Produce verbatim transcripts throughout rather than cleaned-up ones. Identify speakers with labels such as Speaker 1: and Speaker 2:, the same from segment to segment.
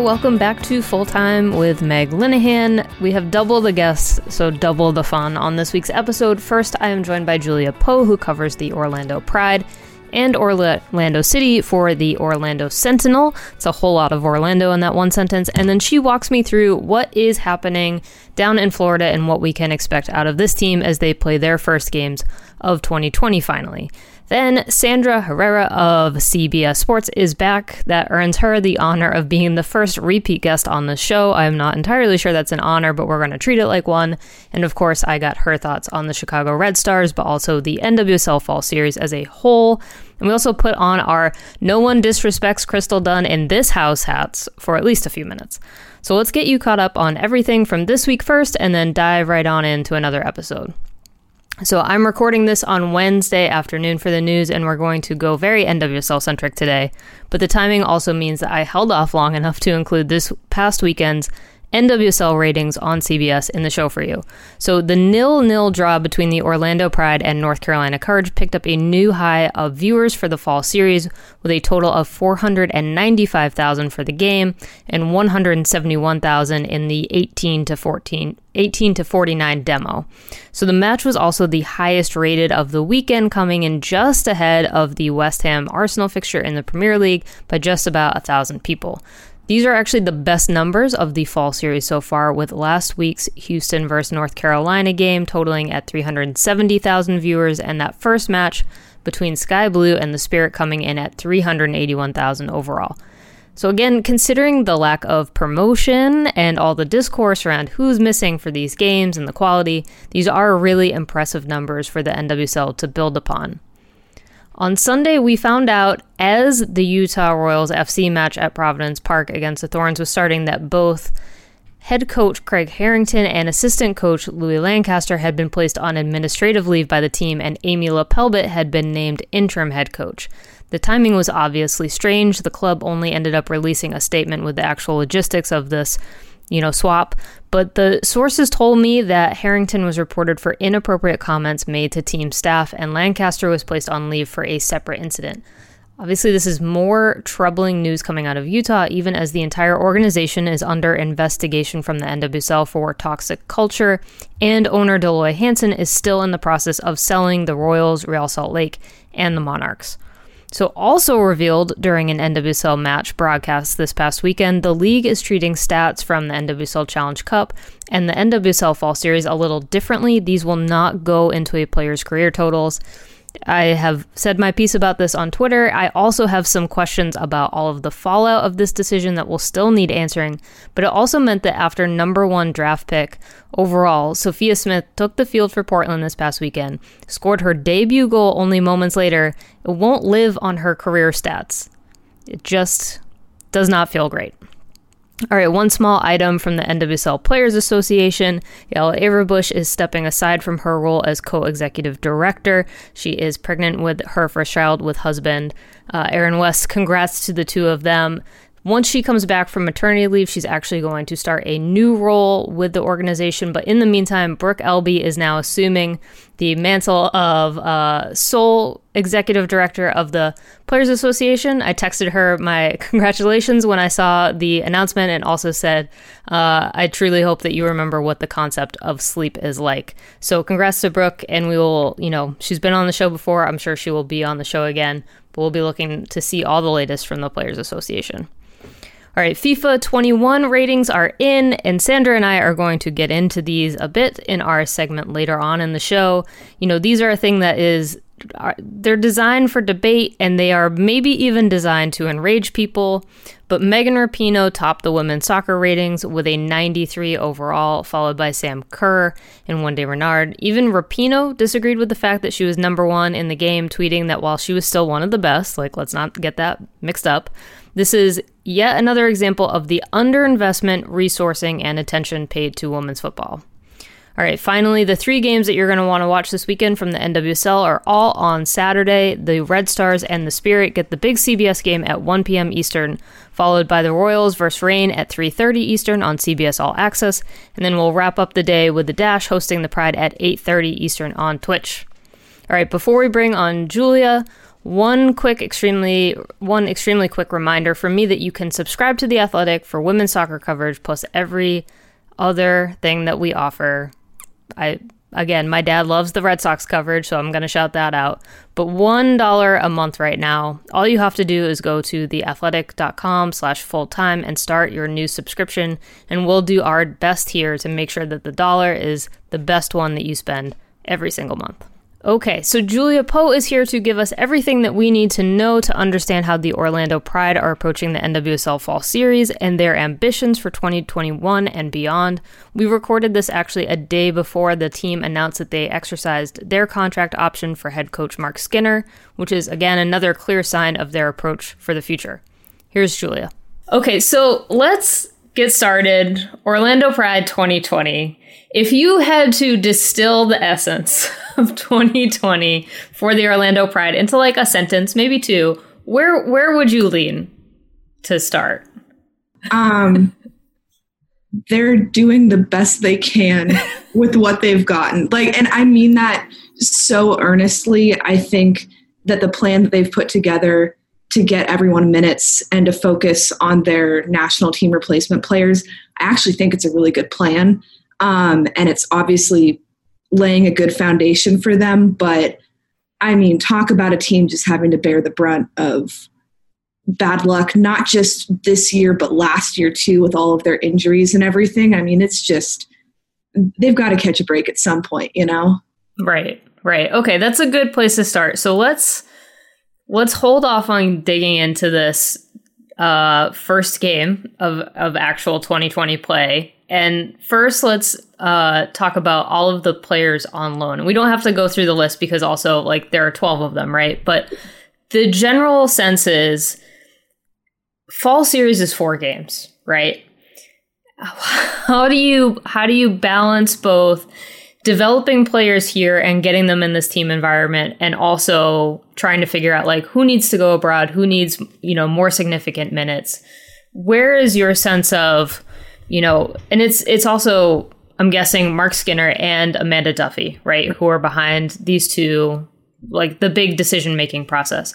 Speaker 1: welcome back to Full Time with Meg Linehan. We have double the guests, so double the fun on this week's episode. First, I am joined by Julia Poe, who covers the Orlando Pride and Orlando City for the Orlando Sentinel. It's a whole lot of Orlando in that one sentence. And then she walks me through what is happening down in Florida and what we can expect out of this team as they play their first games of twenty twenty finally. Then Sandra Herrera of C B S Sports is back. That earns her the honor of being the first repeat guest on the show. I'm not entirely sure that's an honor, but we're going to treat it like one. And of course, I got her thoughts on the Chicago Red Stars, but also the N W S L Fall Series as a whole. And we also put on our No One Disrespects Crystal Dunn in This House hats for at least a few minutes. So let's get you caught up on everything from this week first, and then dive right on into another episode. So I'm recording this on Wednesday afternoon for the news, and we're going to go very N W S L-centric today. But the timing also means that I held off long enough to include this past weekend's N W S L ratings on C B S in the show for you. So the nil-nil draw between the Orlando Pride and North Carolina Courage picked up a new high of viewers for the fall series, with a total of four hundred ninety-five thousand for the game and one hundred seventy-one thousand in the eighteen to fourteen, eighteen to forty-nine demo. So the match was also the highest rated of the weekend, coming in just ahead of the West Ham Arsenal fixture in the Premier League by just about a thousand people. These are actually the best numbers of the fall series so far, with last week's Houston versus North Carolina game totaling at three hundred seventy thousand viewers, and that first match between Sky Blue and the Spirit coming in at three hundred eighty-one thousand overall. So again, considering the lack of promotion and all the discourse around who's missing for these games and the quality, these are really impressive numbers for the N W S L to build upon. On Sunday, we found out as the Utah Royals F C match at Providence Park against the Thorns was starting that both head coach Craig Harrington and assistant coach Louis Lancaster had been placed on administrative leave by the team, and Amy LaPelbit had been named interim head coach. The timing was obviously strange. The club only ended up releasing a statement with the actual logistics of this, you know, swap, but the sources told me that Harrington was reported for inappropriate comments made to team staff, and Lancaster was placed on leave for a separate incident. Obviously, this is more troubling news coming out of Utah, even as the entire organization is under investigation from the N W S L for toxic culture, and owner Deloy Hansen is still in the process of selling the Royals, Real Salt Lake, and the Monarchs. So also revealed during an N W S L match broadcast this past weekend, the league is treating stats from the N W S L Challenge Cup and the N W S L Fall Series a little differently. These will not go into a player's career totals. I have said my piece about this on Twitter. I also have some questions about all of the fallout of this decision that will still need answering, but it also meant that after number one draft pick overall, Sophia Smith took the field for Portland this past weekend, scored her debut goal only moments later. It won't live on her career stats. It just does not feel great. All right, one small item from the N W S L Players Association. Yael Averbuch is stepping aside from her role as co-executive director. She is pregnant with her first child with husband uh, Aaron West. Congrats to the two of them. Once she comes back from maternity leave, she's actually going to start a new role with the organization. But in the meantime, Brooke Elby is now assuming the mantle of uh, sole executive director of the Players Association. I texted her my congratulations when I saw the announcement, and also said, uh, I truly hope that you remember what the concept of sleep is like. So congrats to Brooke, and we will, you know, she's been on the show before. I'm sure she will be on the show again, but we'll be looking to see all the latest from the Players Association. All right, FIFA twenty-one ratings are in, and Sandra and I are going to get into these a bit in our segment later on in the show. You know, these are a thing that is, are, they're designed for debate, and they are maybe even designed to enrage people. But Megan Rapinoe topped the women's soccer ratings with a ninety-three overall, followed by Sam Kerr and Wendy Renard. Even Rapinoe disagreed with the fact that she was number one in the game, tweeting that while she was still one of the best, like, let's not get that mixed up, this is yet another example of the underinvestment, resourcing, and attention paid to women's football. All right, finally, the three games that you're going to want to watch this weekend from the N W S L are all on Saturday. The Red Stars and the Spirit get the big C B S game at one p.m. Eastern, followed by the Royals versus Reign at three thirty Eastern on C B S All Access, and then we'll wrap up the day with the Dash hosting the Pride at eight thirty Eastern on Twitch. All right, before we bring on Julia, One quick, extremely, one extremely quick reminder from me that you can subscribe to The Athletic for women's soccer coverage plus every other thing that we offer. I Again, my dad loves the Red Sox coverage, so I'm going to shout that out. But one dollar a month right now. All you have to do is go to theathletic.com slash full-time and start your new subscription, and we'll do our best here to make sure that the dollar is the best one that you spend every single month. Okay, so Julia Poe is here to give us everything that we need to know to understand how the Orlando Pride are approaching the N W S L Fall Series and their ambitions for twenty twenty-one and beyond. We recorded this actually a day before the team announced that they exercised their contract option for head coach Mark Skinner, which is, again, another clear sign of their approach for the future. Here's Julia. Okay, so let's get started. Orlando Pride twenty twenty. If you had to distill the essence of twenty twenty for the Orlando Pride into like a sentence, maybe two, where where would you lean to start?
Speaker 2: Um, they're doing the best they can with what they've gotten. Like, and I mean that so earnestly. I think that the plan that they've put together to get everyone minutes and to focus on their national team replacement players, I actually think it's a really good plan. Um, and it's obviously laying a good foundation for them. But, I mean, talk about a team just having to bear the brunt of bad luck, not just this year, but last year, too, with all of their injuries and everything. I mean, it's just they've got to catch a break at some point, you know?
Speaker 1: Right, right. Okay, that's a good place to start. So let's let's hold off on digging into this uh, first game of, of actual twenty twenty play. And first, let's uh, talk about all of the players on loan. And we don't have to go through the list because also, like, there are twelve of them, right? But the general sense is fall series is four games, right? How do you how do you balance both developing players here and getting them in this team environment, and also trying to figure out like who needs to go abroad, who needs, you know, more significant minutes? Where is your sense of, you know, and it's it's also, I'm guessing, Mark Skinner and Amanda Duffy, right, who are behind these two, like the big decision making process.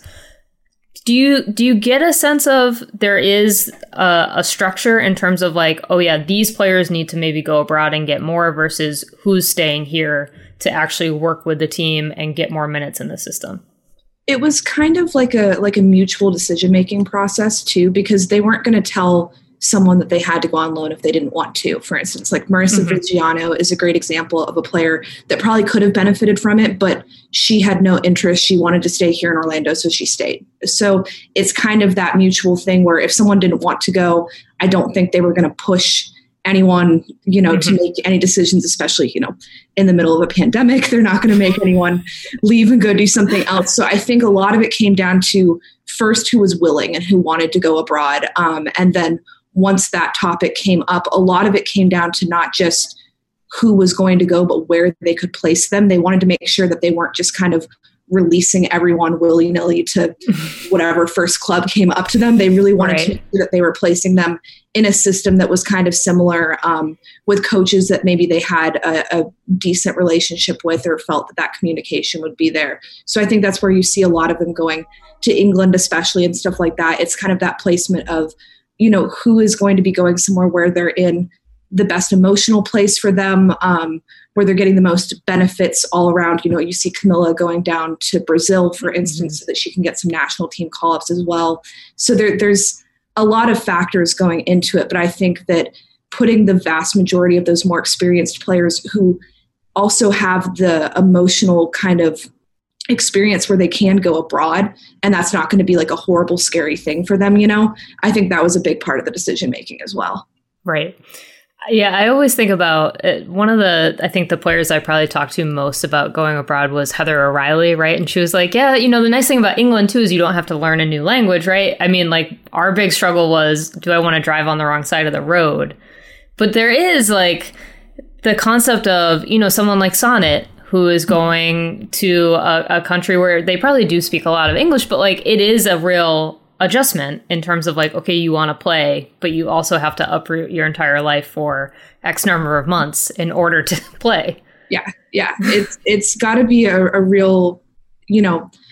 Speaker 1: Do you do you get a sense of there is a, a structure in terms of like, oh yeah, these players need to maybe go abroad and get more versus who's staying here to actually work with the team and get more minutes in the system?
Speaker 2: It was kind of like a like a mutual decision making process too, because they weren't going to tell someone that they had to go on loan if they didn't want to. For instance, like Marissa mm-hmm. Viggiano is a great example of a player that probably could have benefited from it, but she had no interest. She wanted to stay here in Orlando, so she stayed. So it's kind of that mutual thing where if someone didn't want to go, I don't think they were going to push anyone, you know, mm-hmm. to make any decisions, especially, you know, in the middle of a pandemic. They're not going to make anyone leave and go do something else. So I think a lot of it came down to first who was willing and who wanted to go abroad. Um, and then once that topic came up, a lot of it came down to not just who was going to go, but where they could place them. They wanted to make sure that they weren't just kind of releasing everyone willy-nilly to whatever first club came up to them. They really wanted right. to make sure that they were placing them in a system that was kind of similar, um, with coaches that maybe they had a, a decent relationship with or felt that that communication would be there. So I think that's where you see a lot of them going to England, especially, and stuff like that. It's kind of that placement of, you know, who is going to be going somewhere where they're in the best emotional place for them, um, where they're getting the most benefits all around. You know, you see Camilla going down to Brazil, for instance, so that she can get some national team call-ups as well. So there, there's a lot of factors going into it, but I think that putting the vast majority of those more experienced players who also have the emotional kind of experience where they can go abroad, and that's not going to be like a horrible, scary thing for them, you know, I think that was a big part of the decision making as well.
Speaker 1: Right. Yeah, I always think about it. One of the, I think the players I probably talked to most about going abroad was Heather O'Reilly, right? And she was like, yeah, you know, the nice thing about England too is you don't have to learn a new language, right? I mean, like our big struggle was, do I want to drive on the wrong side of the road? But there is like the concept of, you know, someone like Sonnet, who is going to a, a country where they probably do speak a lot of English, but like it is a real adjustment in terms of like, okay, you want to play, but you also have to uproot your entire life for X number of months in order to play.
Speaker 2: Yeah. Yeah. It's, it's gotta be a, a real, you know,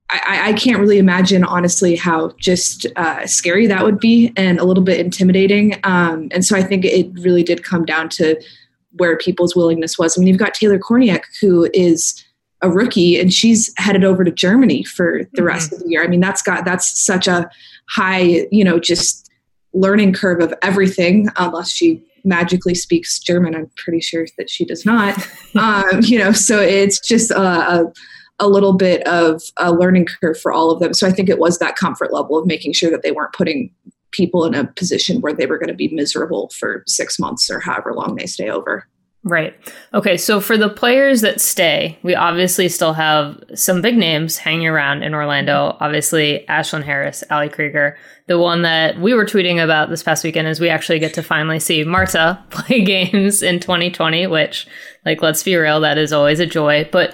Speaker 2: I, I can't really imagine, honestly, how just uh, scary that would be and a little bit intimidating. Um, and so I think it really did come down to where people's willingness was. I mean, you've got Taylor Korniak, who is a rookie, and she's headed over to Germany for the rest mm-hmm. of the year. I mean, that's got that's such a high, you know, just learning curve of everything, unless she magically speaks German. I'm pretty sure that she does not. um, you know, so it's just a, a a little bit of a learning curve for all of them. So I think it was that comfort level of making sure that they weren't putting people in a position where they were going to be miserable for six months or however long they stay over.
Speaker 1: Right. Okay. So for the players that stay, we obviously still have some big names hanging around in Orlando. Obviously, Ashlyn Harris, Ali Krieger. The one that we were tweeting about this past weekend is we actually get to finally see Marta play games in twenty twenty, which, like, let's be real, that is always a joy. But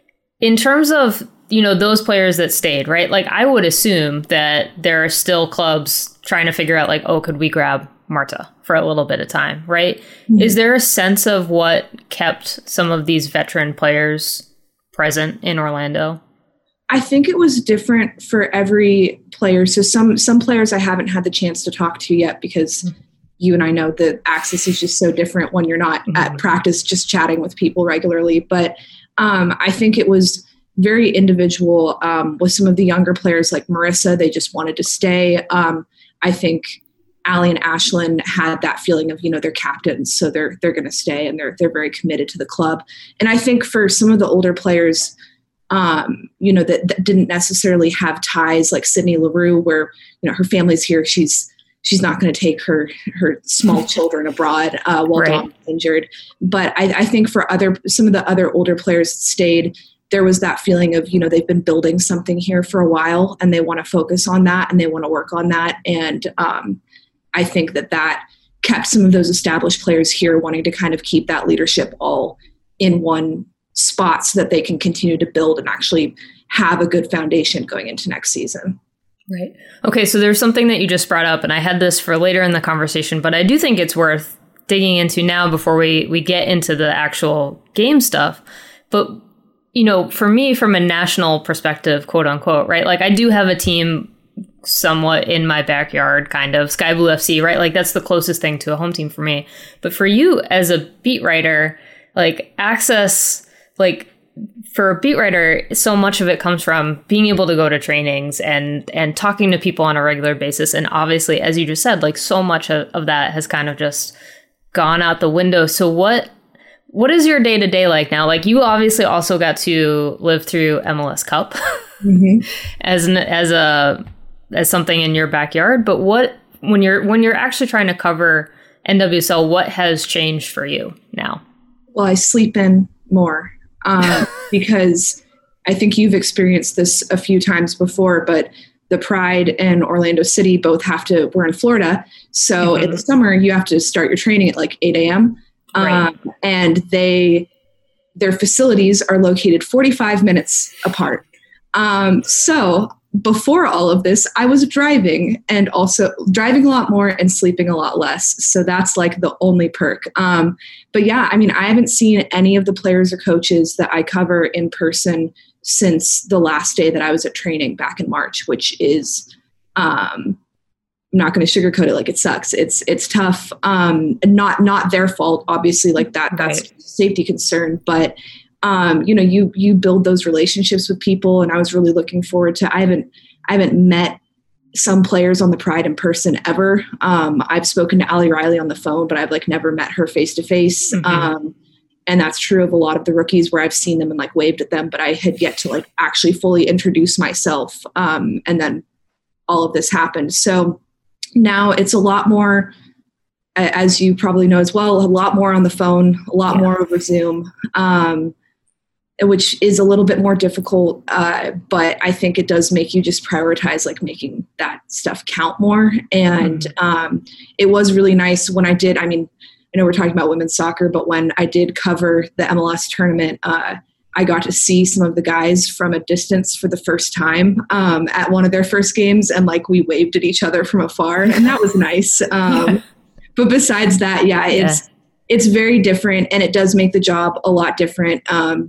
Speaker 1: in terms of, you know, those players that stayed, right? Like, I would assume that there are still clubs trying to figure out, like, oh, could we grab Marta for a little bit of time, right? Mm-hmm. Is there a sense of what kept some of these veteran players present in Orlando?
Speaker 2: I think it was different for every player. So some some players I haven't had the chance to talk to yet because mm-hmm. you and I know the access is just so different when you're not mm-hmm. at practice just chatting with people regularly. But um, I think it was very individual um, with some of the younger players like Marissa. They just wanted to stay. Um, I think Ali and Ashlyn had that feeling of, you know, they're captains, so they're they're going to stay, and they're they're very committed to the club. And I think for some of the older players, um, you know, that, that didn't necessarily have ties, like Sydney Leroux, where, you know, her family's here, she's she's not going to take her her small children abroad uh, while right. Dom's injured. But I, I think for other some of the other older players that stayed, there was that feeling of, you know, they've been building something here for a while, and they want to focus on that, and they want to work on that. And um, I think that that kept some of those established players here wanting to kind of keep that leadership all in one spot so that they can continue to build and actually have a good foundation going into next season.
Speaker 1: Right. Okay. So there's something that you just brought up, and I had this for later in the conversation, but I do think it's worth digging into now before we, we get into the actual game stuff. But, you know, for me, from a national perspective, quote unquote, right? Like, I do have a team somewhat in my backyard, kind of Sky Blue F C, right? Like, that's the closest thing to a home team for me. But for you as a beat writer, like, access, like, for a beat writer, so much of it comes from being able to go to trainings and and talking to people on a regular basis. And obviously, as you just said, like, so much of, of that has kind of just gone out the window. So what what is your day to day like now? Like, you obviously also got to live through M L S Cup mm-hmm. as an, as a as something in your backyard. But what when you're when you're actually trying to cover N W S L, what has changed for you now?
Speaker 2: Well, I sleep in more. Um, because I think you've experienced this a few times before, but the Pride and Orlando City both have to, we're in Florida. So mm-hmm. in the summer, you have to start your training at like eight a.m. Right. Um, and they, their facilities are located forty-five minutes apart. Um, so before all of this, I was driving and also driving a lot more and sleeping a lot less. So that's like the only perk. Um, but yeah, I mean, I haven't seen any of the players or coaches that I cover in person since the last day that I was at training back in March, which is, um, I'm not going to sugarcoat it. Like, it sucks. It's, it's tough. Um, not, not their fault, obviously, like that, that's right. Safety concern, but Um, you know, you you build those relationships with people, and I was really looking forward to. I haven't I haven't met some players on the Pride in person ever. Um, I've spoken to Ali Riley on the phone, but I've like never met her face to face. And that's true of a lot of the rookies where I've seen them and like waved at them, but I had yet to like actually fully introduce myself. Um, and then all of this happened. So now it's a lot more, as you probably know as well, a lot more on the phone, a lot yeah. more over Zoom. Um, which is a little bit more difficult, uh, but I think it does make you just prioritize like making that stuff count more. And mm-hmm. um, it was really nice when I did, I mean, I know we're talking about women's soccer, but when I did cover the M L S tournament, uh, I got to see some of the guys from a distance for the first time um, at one of their first games, and like we waved at each other from afar, and that was nice. Um, yeah. But besides that, yeah, it's, yeah. it's very different, and it does make the job a lot different. Um,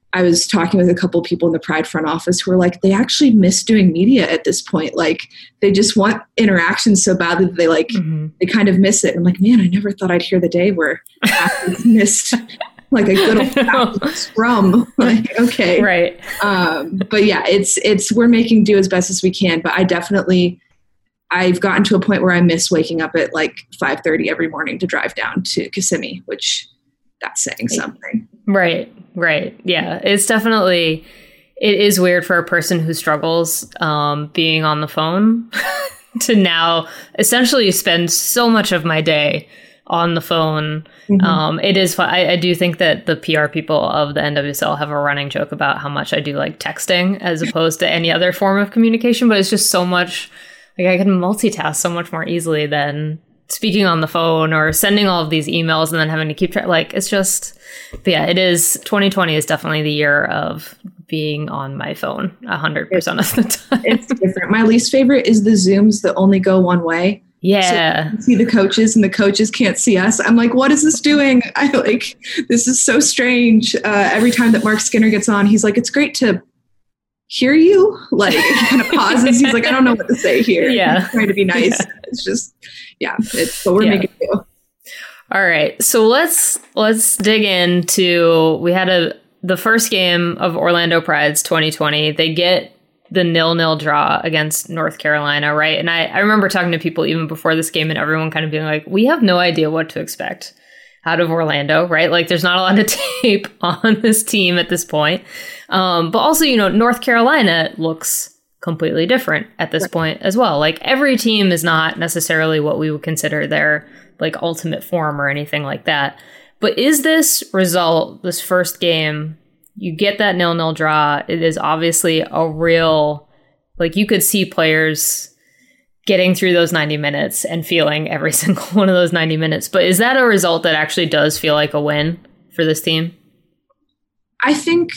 Speaker 2: I was talking with a couple people in the Pride front office who were like, they actually miss doing media at this point. Like they just want interaction so badly that they like, mm-hmm. they kind of miss it. And I'm like, man, I never thought I'd hear the day where athletes missed like a good old scrum. Like, okay.
Speaker 1: Right.
Speaker 2: Um, but yeah, it's, it's, we're making do as best as we can, but I definitely, I've gotten to a point where I miss waking up at like five thirty every morning to drive down to Kissimmee, which that's saying something.
Speaker 1: Right. Right. Yeah. It's definitely, it is weird for a person who struggles um, being on the phone to now essentially spend so much of my day on the phone. Mm-hmm. Um, it is fun. I, I do think that the P R people of the N W S L have a running joke about how much I do like texting as opposed to any other form of communication, but it's just so much, like I can multitask so much more easily than speaking on the phone or sending all of these emails and then having to keep track. Like it's just, but yeah, it is, twenty twenty is definitely the year of being on my phone a hundred percent of the time.
Speaker 2: It's different. My least favorite is the Zooms that only go one way.
Speaker 1: Yeah.
Speaker 2: So see the coaches and the coaches can't see us. I'm like, what is this doing? I like, this is so strange. Uh, every time that Mark Skinner gets on, he's like, it's great to hear you. Like he kind of pauses. He's like, I don't know what to say here.
Speaker 1: Yeah.
Speaker 2: He's trying to be nice. Yeah. It's just, yeah, it's what we're yeah. making do.
Speaker 1: All right. So let's, let's dig into, we had a, the first game of Orlando Pride's twenty twenty. They get the nil-nil draw against North Carolina, right? And I, I remember talking to people even before this game and everyone kind of being like, we have no idea what to expect out of Orlando, right? Like there's not a lot of tape on this team at this point. Um, but also, you know, North Carolina looks completely different at this right. point as well. Like every team is not necessarily what we would consider their like ultimate form or anything like that. But is this result, this first game, you get that nil-nil draw, it is obviously a real, like you could see players getting through those ninety minutes and feeling every single one of those ninety minutes. But is that a result that actually does feel like a win for this team?
Speaker 2: I think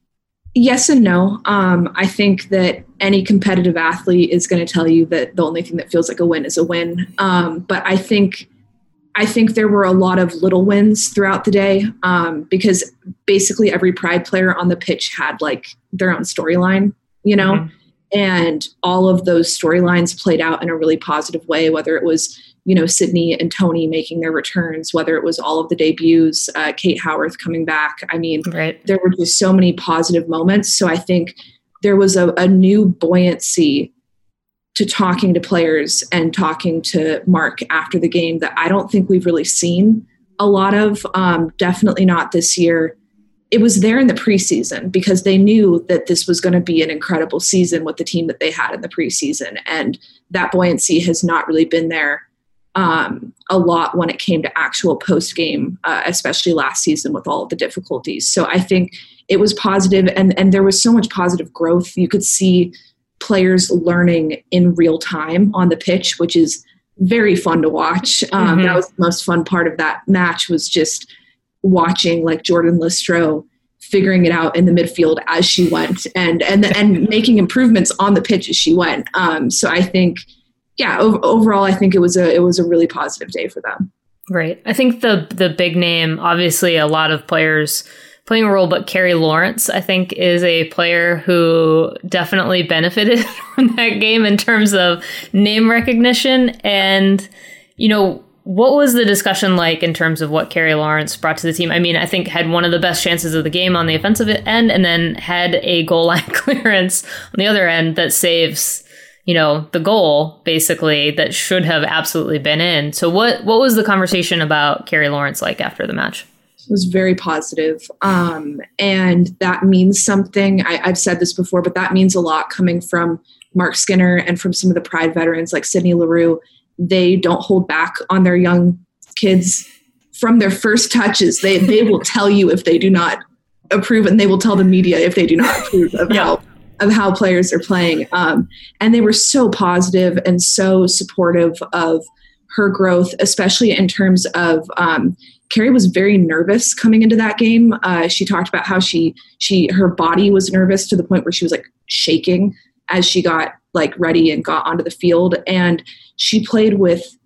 Speaker 2: yes and no. Um, I think that any competitive athlete is going to tell you that the only thing that feels like a win is a win. Um, but I think I think there were a lot of little wins throughout the day um, because basically every Pride player on the pitch had like their own storyline, you know, mm-hmm. and all of those storylines played out in a really positive way, whether it was, you know, Sydney and Tony making their returns, whether it was all of the debuts, uh, Kate Howarth coming back. I mean,
Speaker 1: right.
Speaker 2: there were just so many positive moments. So I think there was a, a new buoyancy to talking to players and talking to Mark after the game that I don't think we've really seen a lot of. Um, definitely not this year. It was there in the preseason because they knew that this was going to be an incredible season with the team that they had in the preseason. And that buoyancy has not really been there um, a lot when it came to actual post-game, uh, especially last season with all of the difficulties. So I think it was positive and, and there was so much positive growth. You could see players learning in real time on the pitch, which is very fun to watch. Um, mm-hmm. That was the most fun part of that match was just watching like Jordan Listro figuring it out in the midfield as she went and, and, and making improvements on the pitch as she went. Um, so I think, yeah, ov- overall, I think it was a, it was a really positive day for them.
Speaker 1: Right. I think the, the big name, obviously a lot of players playing a role, but Carrie Lawrence, I think, is a player who definitely benefited from that game in terms of name recognition. And, you know, what was the discussion like in terms of what Carrie Lawrence brought to the team? I mean, I think had one of the best chances of the game on the offensive end and then had a goal line clearance on the other end that saves, you know, the goal, basically, that should have absolutely been in. So what, what was the conversation about Carrie Lawrence like after the match?
Speaker 2: Was very positive. Um, and that means something. I, I've said this before, but that means a lot coming from Mark Skinner and from some of the Pride veterans like Sydney Leroux. They don't hold back on their young kids from their first touches. They they will tell you if they do not approve, and they will tell the media if they do not approve of yeah. how of how players are playing. Um, and they were so positive and so supportive of her growth, especially in terms of um, Carrie was very nervous coming into that game. Uh, she talked about how she she her body was nervous to the point where she was like shaking as she got like ready and got onto the field. And she played with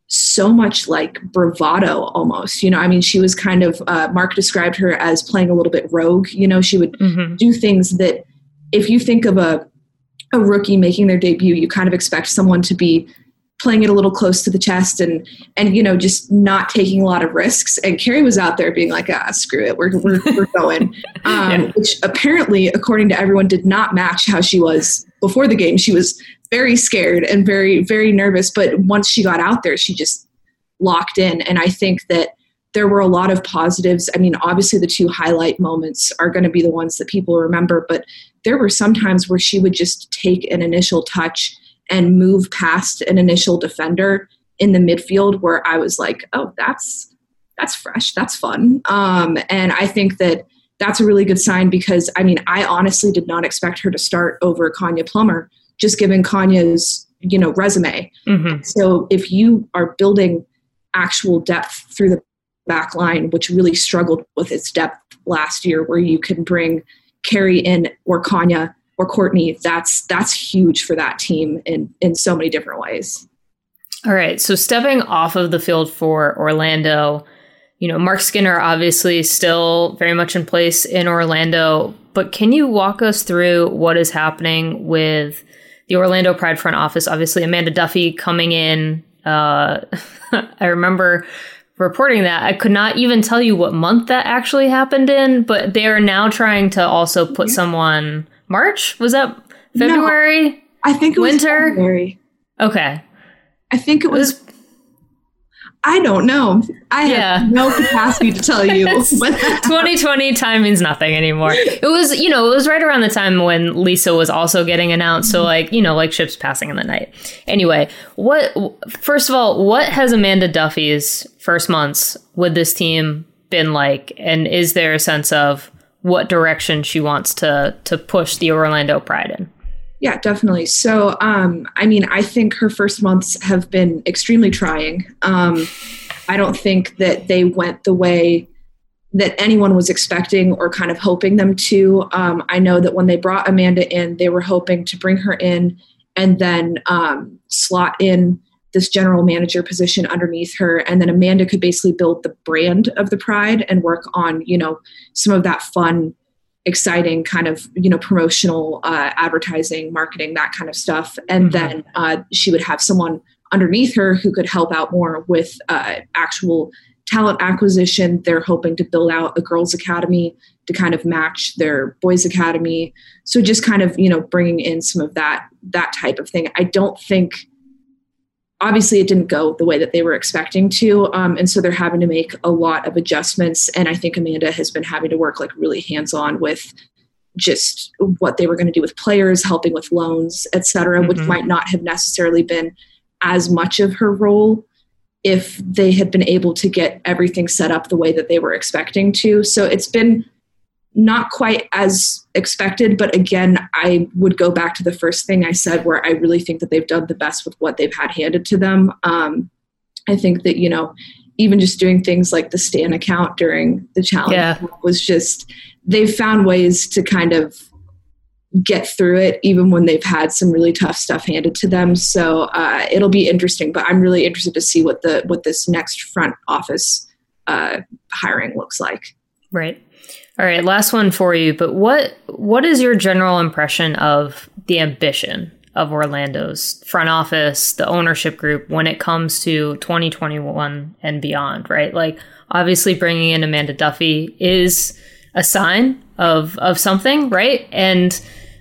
Speaker 2: so much like bravado almost, you know, I mean, she was kind of, uh, Mark described her as playing a little bit rogue, you know, she would mm-hmm. do things that if you think of a, a rookie making their debut, you kind of expect someone to be playing it a little close to the chest and, and, you know, just not taking a lot of risks. And Carrie was out there being like, ah, screw it. We're, we're, we're going, um, yeah. which apparently, according to everyone, did not match how she was before the game. She was very scared and very, very nervous. But once she got out there, she just locked in. And I think that there were a lot of positives. I mean, obviously the two highlight moments are going to be the ones that people remember, but there were some times where she would just take an initial touch and move past an initial defender in the midfield where I was like, oh, that's, that's fresh. That's fun. Um, and I think that that's a really good sign because, I mean, I honestly did not expect her to start over Kanya Plummer, just given Kanya's, you know, resume. Mm-hmm. So if you are building actual depth through the back line, which really struggled with its depth last year, where you can bring Carrie in or Kanya or Courtney, that's that's huge for that team in, in so many different ways.
Speaker 1: All right. So stepping off of the field for Orlando, you know, Mark Skinner obviously still very much in place in Orlando, but can you walk us through what is happening with the Orlando Pride front office? Obviously, Amanda Duffy coming in. Uh, I remember reporting that. I could not even tell you what month that actually happened in, but they are now trying to also put someone... March? Was that February?
Speaker 2: No, I think it was
Speaker 1: winter?
Speaker 2: February.
Speaker 1: Okay.
Speaker 2: I think it was... I don't know. I yeah. have no capacity to tell you.
Speaker 1: twenty twenty time means nothing anymore. It was, you know, it was right around the time when Lisa was also getting announced. So like, you know, like ships passing in the night. Anyway, what, first of all, what has Amanda Duffy's first months with this team been like? And is there a sense of what direction she wants to to push the Orlando Pride in?
Speaker 2: Yeah, definitely. So, um, I mean, I think her first months have been extremely trying. Um, I don't think that they went the way that anyone was expecting or kind of hoping them to. Um, I know that when they brought Amanda in, they were hoping to bring her in and then um, slot in this general manager position underneath her. And then Amanda could basically build the brand of the Pride and work on, you know, some of that fun, exciting kind of, you know, promotional uh, advertising, marketing, that kind of stuff. And mm-hmm. then uh, she would have someone underneath her who could help out more with uh, actual talent acquisition. They're hoping to build out a girls' academy to kind of match their boys' academy. So just kind of, you know, bringing in some of that, that type of thing. I don't think, obviously it didn't go the way that they were expecting to. Um, and so they're having to make a lot of adjustments. And I think Amanda has been having to work like really hands-on with just what they were going to do with players, helping with loans, et cetera, mm-hmm. which might not have necessarily been as much of her role if they had been able to get everything set up the way that they were expecting to. So it's been not quite as expected, but again, I would go back to the first thing I said, where I really think that they've done the best with what they've had handed to them. Um, I think that, you know, even just doing things like the Stan account during the challenge yeah. was just, they've found ways to kind of get through it, even when they've had some really tough stuff handed to them. So uh, it'll be interesting, but I'm really interested to see what the, what this next front office uh, hiring looks like.
Speaker 1: Right. All right, last one for you, but what what is your general impression of the ambition of Orlando's front office, the ownership group, when it comes to twenty twenty-one and beyond, right? Like, obviously bringing in Amanda Duffy is a sign of of something, right? And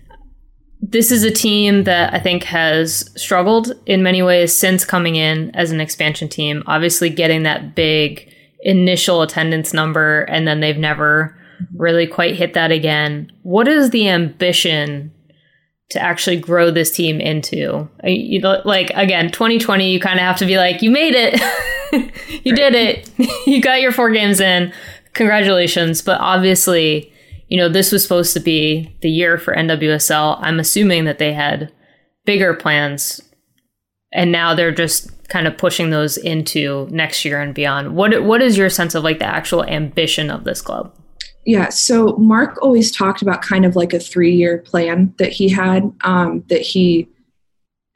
Speaker 1: this is a team that I think has struggled in many ways since coming in as an expansion team, obviously getting that big initial attendance number, and then they've never really quite hit that again. What is the ambition to actually grow this team into? You know, like, again, twenty twenty, you kind of have to be like, you made it. You did it. You got your four games in. Congratulations. But obviously, you know, this was supposed to be the year for N W S L. I'm assuming that they had bigger plans, and now they're just kind of pushing those into next year and beyond. What What is your sense of like the actual ambition of this club?
Speaker 2: Yeah, so Mark always talked about kind of like a three-year plan that he had, um, that he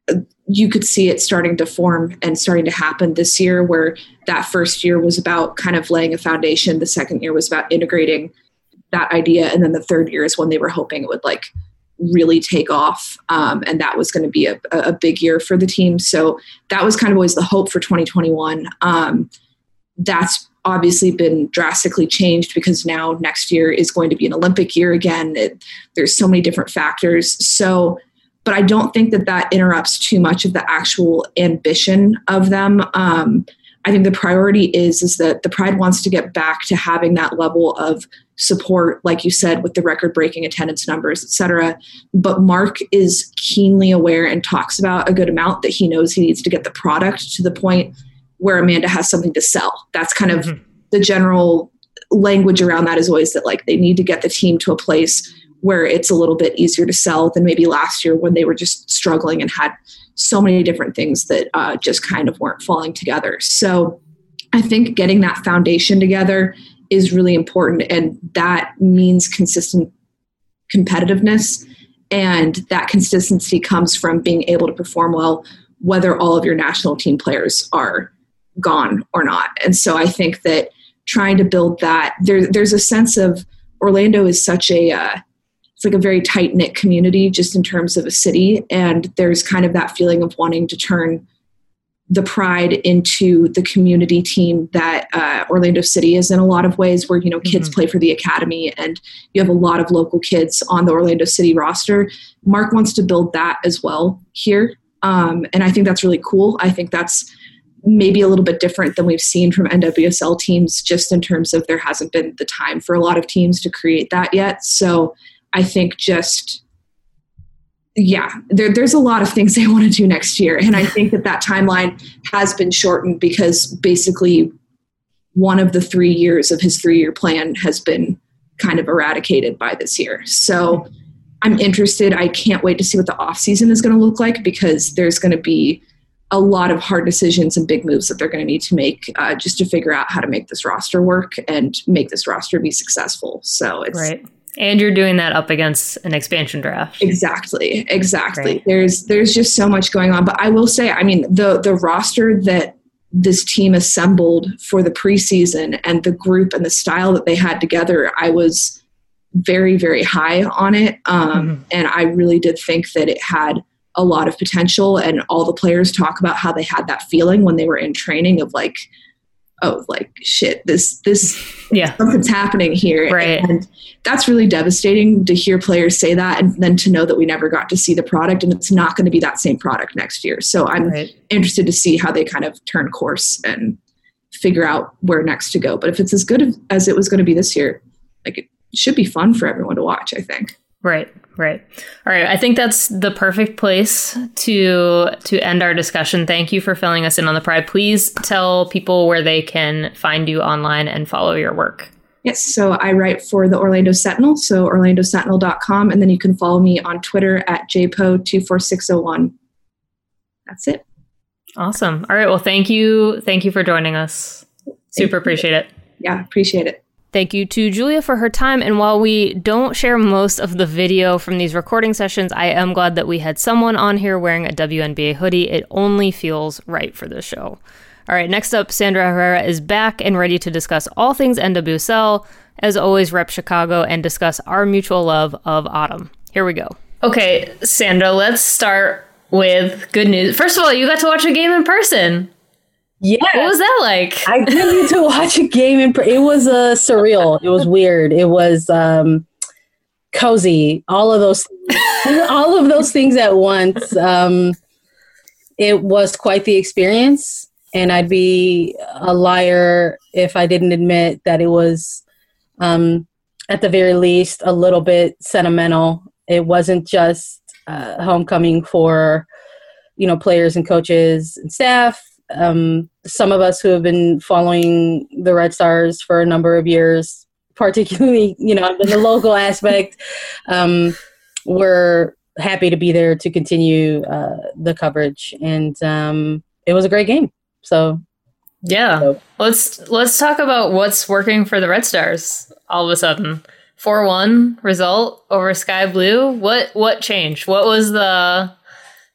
Speaker 2: you could see it starting to form and starting to happen this year, where that first year was about kind of laying a foundation. The second year was about integrating that idea. And then the third year is when they were hoping it would like really take off. Um, and that was going to be a, a big year for the team. So that was kind of always the hope for twenty twenty-one. Um, that's obviously been drastically changed because now next year is going to be an Olympic year again. It, there's so many different factors. So, but I don't think that that interrupts too much of the actual ambition of them. Um, I think the priority is, is that the Pride wants to get back to having that level of support, like you said, with the record-breaking attendance numbers, et cetera. But Mark is keenly aware and talks about a good amount that he knows he needs to get the product to the point where Amanda has something to sell. That's kind of mm-hmm. the general language around that is always that like they need to get the team to a place where it's a little bit easier to sell than maybe last year when they were just struggling and had so many different things that uh, just kind of weren't falling together. So I think getting that foundation together is really important. And that means consistent competitiveness. And that consistency comes from being able to perform well, whether all of your national team players are gone or not. And so I think that trying to build that, there, there's a sense of Orlando is such a, uh, it's like a very tight-knit community just in terms of a city. And there's kind of that feeling of wanting to turn the Pride into the community team that uh, Orlando City is in a lot of ways, where, you know, kids mm-hmm. play for the academy and you have a lot of local kids on the Orlando City roster. Mark wants to build that as well here. Um, and I think that's really cool. I think that's maybe a little bit different than we've seen from N W S L teams, just in terms of there hasn't been the time for a lot of teams to create that yet. So I think just, yeah, there, there's a lot of things they want to do next year. And I think that that timeline has been shortened because basically one of the three years of his three-year plan has been kind of eradicated by this year. So I'm interested. I can't wait to see what the offseason is going to look like, because there's going to be a lot of hard decisions and big moves that they're going to need to make uh, just to figure out how to make this roster work and make this roster be successful. So it's
Speaker 1: right. And you're doing that up against an expansion draft.
Speaker 2: Exactly. Exactly. Right. There's there's just so much going on. But I will say, I mean, the the roster that this team assembled for the preseason and the group and the style that they had together, I was very, very high on it. Um, mm-hmm. And I really did think that it had a lot of potential. And all the players talk about how they had that feeling when they were in training of like, oh, like shit, this, this,
Speaker 1: yeah,
Speaker 2: something's happening here.
Speaker 1: Right.
Speaker 2: And that's really devastating to hear players say that, and then to know that we never got to see the product, and it's not going to be that same product next year. So I'm right. interested to see how they kind of turn course and figure out where next to go. But if it's as good as it was going to be this year, like it should be fun for everyone to watch, I think.
Speaker 1: Right. Right. All right. I think that's the perfect place to to end our discussion. Thank you for filling us in on the Pride. Please tell people where they can find you online and follow your work.
Speaker 2: Yes. So I write for the Orlando Sentinel, so orlando sentinel dot com. And then you can follow me on Twitter at j p o two four six zero one. That's it.
Speaker 1: Awesome. All right. Well, thank you. Thank you for joining us. Super appreciate it.
Speaker 2: Yeah, appreciate it.
Speaker 1: Thank you to Julia for her time. And while we don't share most of the video from these recording sessions, I am glad that we had someone on here wearing a W N B A hoodie. It only feels right for this show. All right, next up, Sandra Herrera is back and ready to discuss all things N W S L. As always, rep Chicago and discuss our mutual love of autumn. Here we go. Okay, Sandra, let's start with good news. First of all, you got to watch a game in person.
Speaker 3: Yeah.
Speaker 1: What was that like?
Speaker 3: I did need to watch a game. In it was uh, surreal. It was weird. It was um, cozy. All of those, all of those things at once. Um, it was quite the experience, and I'd be a liar if I didn't admit that it was, um, at the very least, a little bit sentimental. It wasn't just uh, homecoming for, you know, players and coaches and staff. Um, some of us who have been following the Red Stars for a number of years, particularly, you know, in the local aspect, um, we're happy to be there to continue uh, the coverage. And um, it was a great game. So,
Speaker 1: yeah, so. let's let's talk about what's working for the Red Stars all of a sudden. four one result over Sky Blue. What what changed? What was the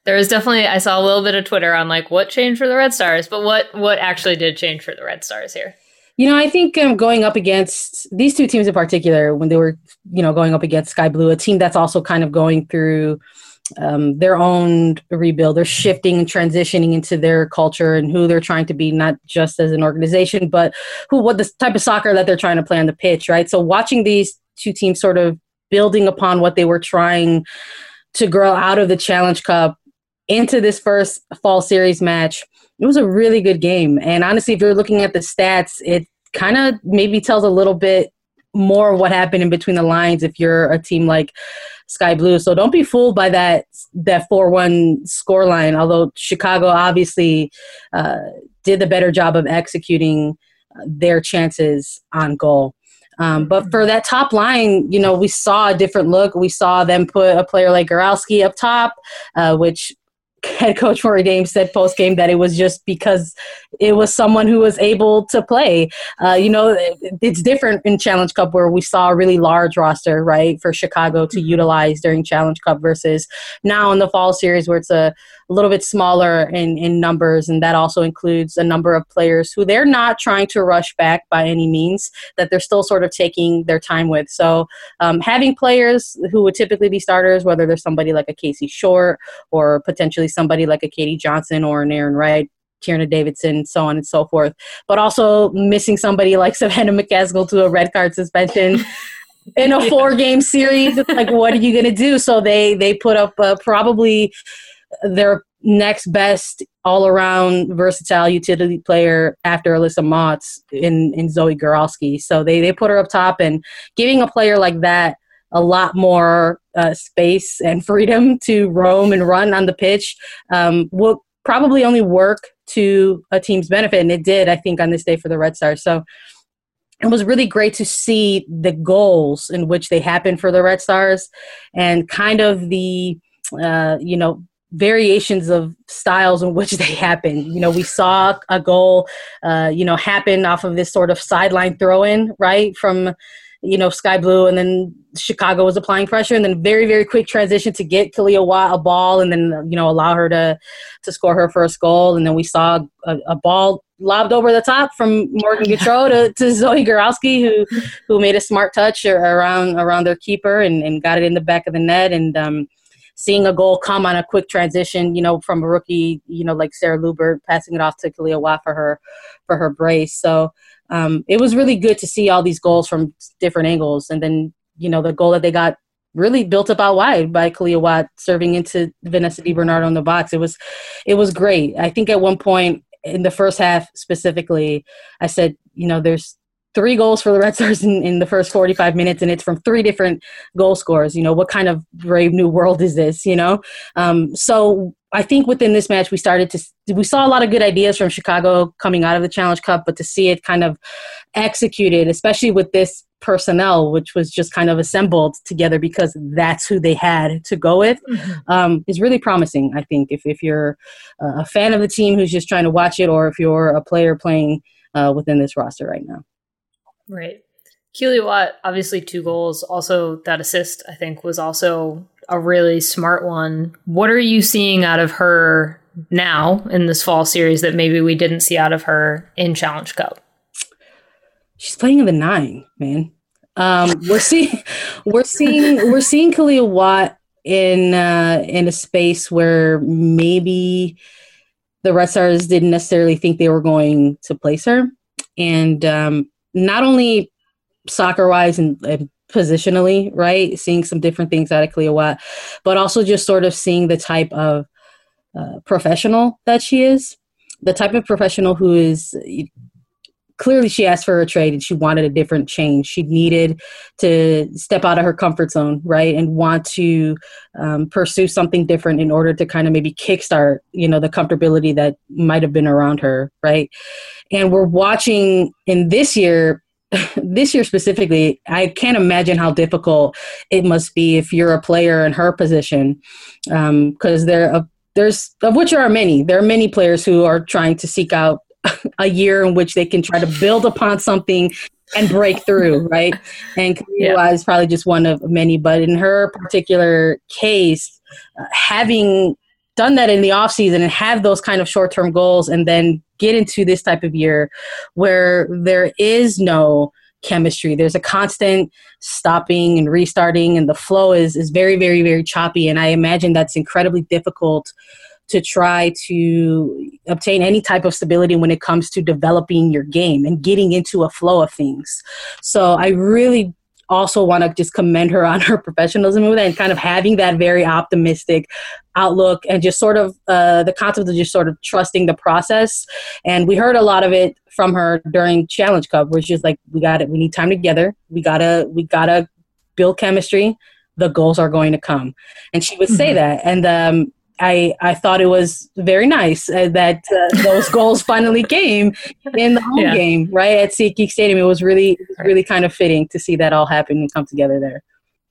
Speaker 1: There was definitely, I saw a little bit of Twitter on like what changed for the Red Stars, but what what actually did change for the Red Stars here?
Speaker 3: You know, I think um, going up against these two teams in particular, when they were, you know, going up against Sky Blue, a team that's also kind of going through um, their own rebuild. They're shifting and transitioning into their culture and who they're trying to be, not just as an organization, but who, what the type of soccer that they're trying to play on the pitch, right? So watching these two teams sort of building upon what they were trying to grow out of the Challenge Cup into this first fall series match, it was a really good game. And honestly, if you're looking at the stats, it kind of maybe tells a little bit more of what happened in between the lines if you're a team like Sky Blue. So don't be fooled by that that four one scoreline, although Chicago obviously uh, did the better job of executing their chances on goal. Um, but for that top line, you know, we saw a different look. We saw them put a player like Goralski up top, uh, which head coach Rory Dames said post-game that it was just because it was someone who was able to play. Uh, you know, it's different in Challenge Cup where we saw a really large roster, right, for Chicago to utilize during Challenge Cup versus now in the fall series where it's a, a little bit smaller in, in numbers, and that also includes a number of players who they're not trying to rush back by any means, that they're still sort of taking their time with. So um, having players who would typically be starters, whether there's somebody like a Casey Short or potentially somebody like a Katie Johnson or an Aaron Wright, Kierna Davidson, so on and so forth, but also missing somebody like Savannah McCaskill to a red card suspension in a four-game series. It's like, what are you going to do? So they they put up uh, probably their next best all-around versatile utility player after Alyssa Motts in, in Zoe Goralski. So they, they put her up top, and giving a player like that a lot more uh, space and freedom to roam and run on the pitch um, will probably only work to a team's benefit. And it did, I think, on this day for the Red Stars. So it was really great to see the goals in which they happened for the Red Stars and kind of the, uh, you know, variations of styles in which they happened. You know, we saw a goal, uh, you know, happen off of this sort of sideline throw-in, right, from, you know, Sky Blue, and then Chicago was applying pressure, and then very, very quick transition to get Kalia Watt a ball and then, you know, allow her to to score her first goal. And then we saw a, a ball lobbed over the top from Morgan Gautreau to, to Zoe Goralski, who who made a smart touch around around their keeper and, and got it in the back of the net. And um, seeing a goal come on a quick transition, you know, from a rookie, you know, like Sarah Lubert, passing it off to Kalia Watt for her for her brace. So um, it was really good to see all these goals from different angles. And then, you know, the goal that they got really built up out wide by Kalia Watt serving into Vanessa DiBernardo in the box. It was, it was great. I think at one point in the first half specifically, I said, you know, there's three goals for the Red Stars in, in the first forty-five minutes, and it's from three different goal scorers. You know, what kind of brave new world is this, you know? Um, so I think within this match, we started to, we saw a lot of good ideas from Chicago coming out of the Challenge Cup, but to see it kind of executed, especially with this personnel, which was just kind of assembled together because that's who they had to go with, mm-hmm. um, is really promising, I think, if, if you're a fan of the team who's just trying to watch it, or if you're a player playing uh, within this roster right now.
Speaker 1: Right. Keely Watt, obviously two goals. Also, that assist, I think, was also a really smart one. What are you seeing out of her now in this fall series that maybe we didn't see out of her in Challenge Cup?
Speaker 3: She's playing in the nine, man. Um, we're seeing, we're seeing, we're seeing Keely Watt in uh, in a space where maybe the Red Stars didn't necessarily think they were going to place her, and um, not only soccer-wise and, and positionally, right, seeing some different things out of Keely Watt, but also just sort of seeing the type of uh, professional that she is, the type of professional who is clearly she asked for a trade and she wanted a different change. She needed to step out of her comfort zone, right, and want to um, pursue something different in order to kind of maybe kickstart, you know, the comfortability that might have been around her, right? And we're watching in this year, this year specifically, I can't imagine how difficult it must be if you're a player in her position, because um, there, uh, there's of which there are many. There are many players who are trying to seek out a year in which they can try to build upon something and break through, right? And yeah. is probably just one of many. But in her particular case, uh, having done that in the off season and have those kind of short term goals, and then get into this type of year where there is no chemistry. There's a constant stopping and restarting, and the flow is is very, very, very choppy. And I imagine that's incredibly difficult to try to obtain any type of stability when it comes to developing your game and getting into a flow of things. So I really also want to just commend her on her professionalism with that, and kind of having that very optimistic outlook, and just sort of uh, the concept of just sort of trusting the process. And we heard a lot of it from her during Challenge Cup, where she's like, we got it. We need time together. We gotta, we gotta build chemistry. The goals are going to come. And she would say mm-hmm. that. And, um, I, I thought it was very nice uh, that uh, those goals finally came in the home yeah. game, right, at SeatGeek Stadium. It was really, it was really kind of fitting to see that all happen and come together there.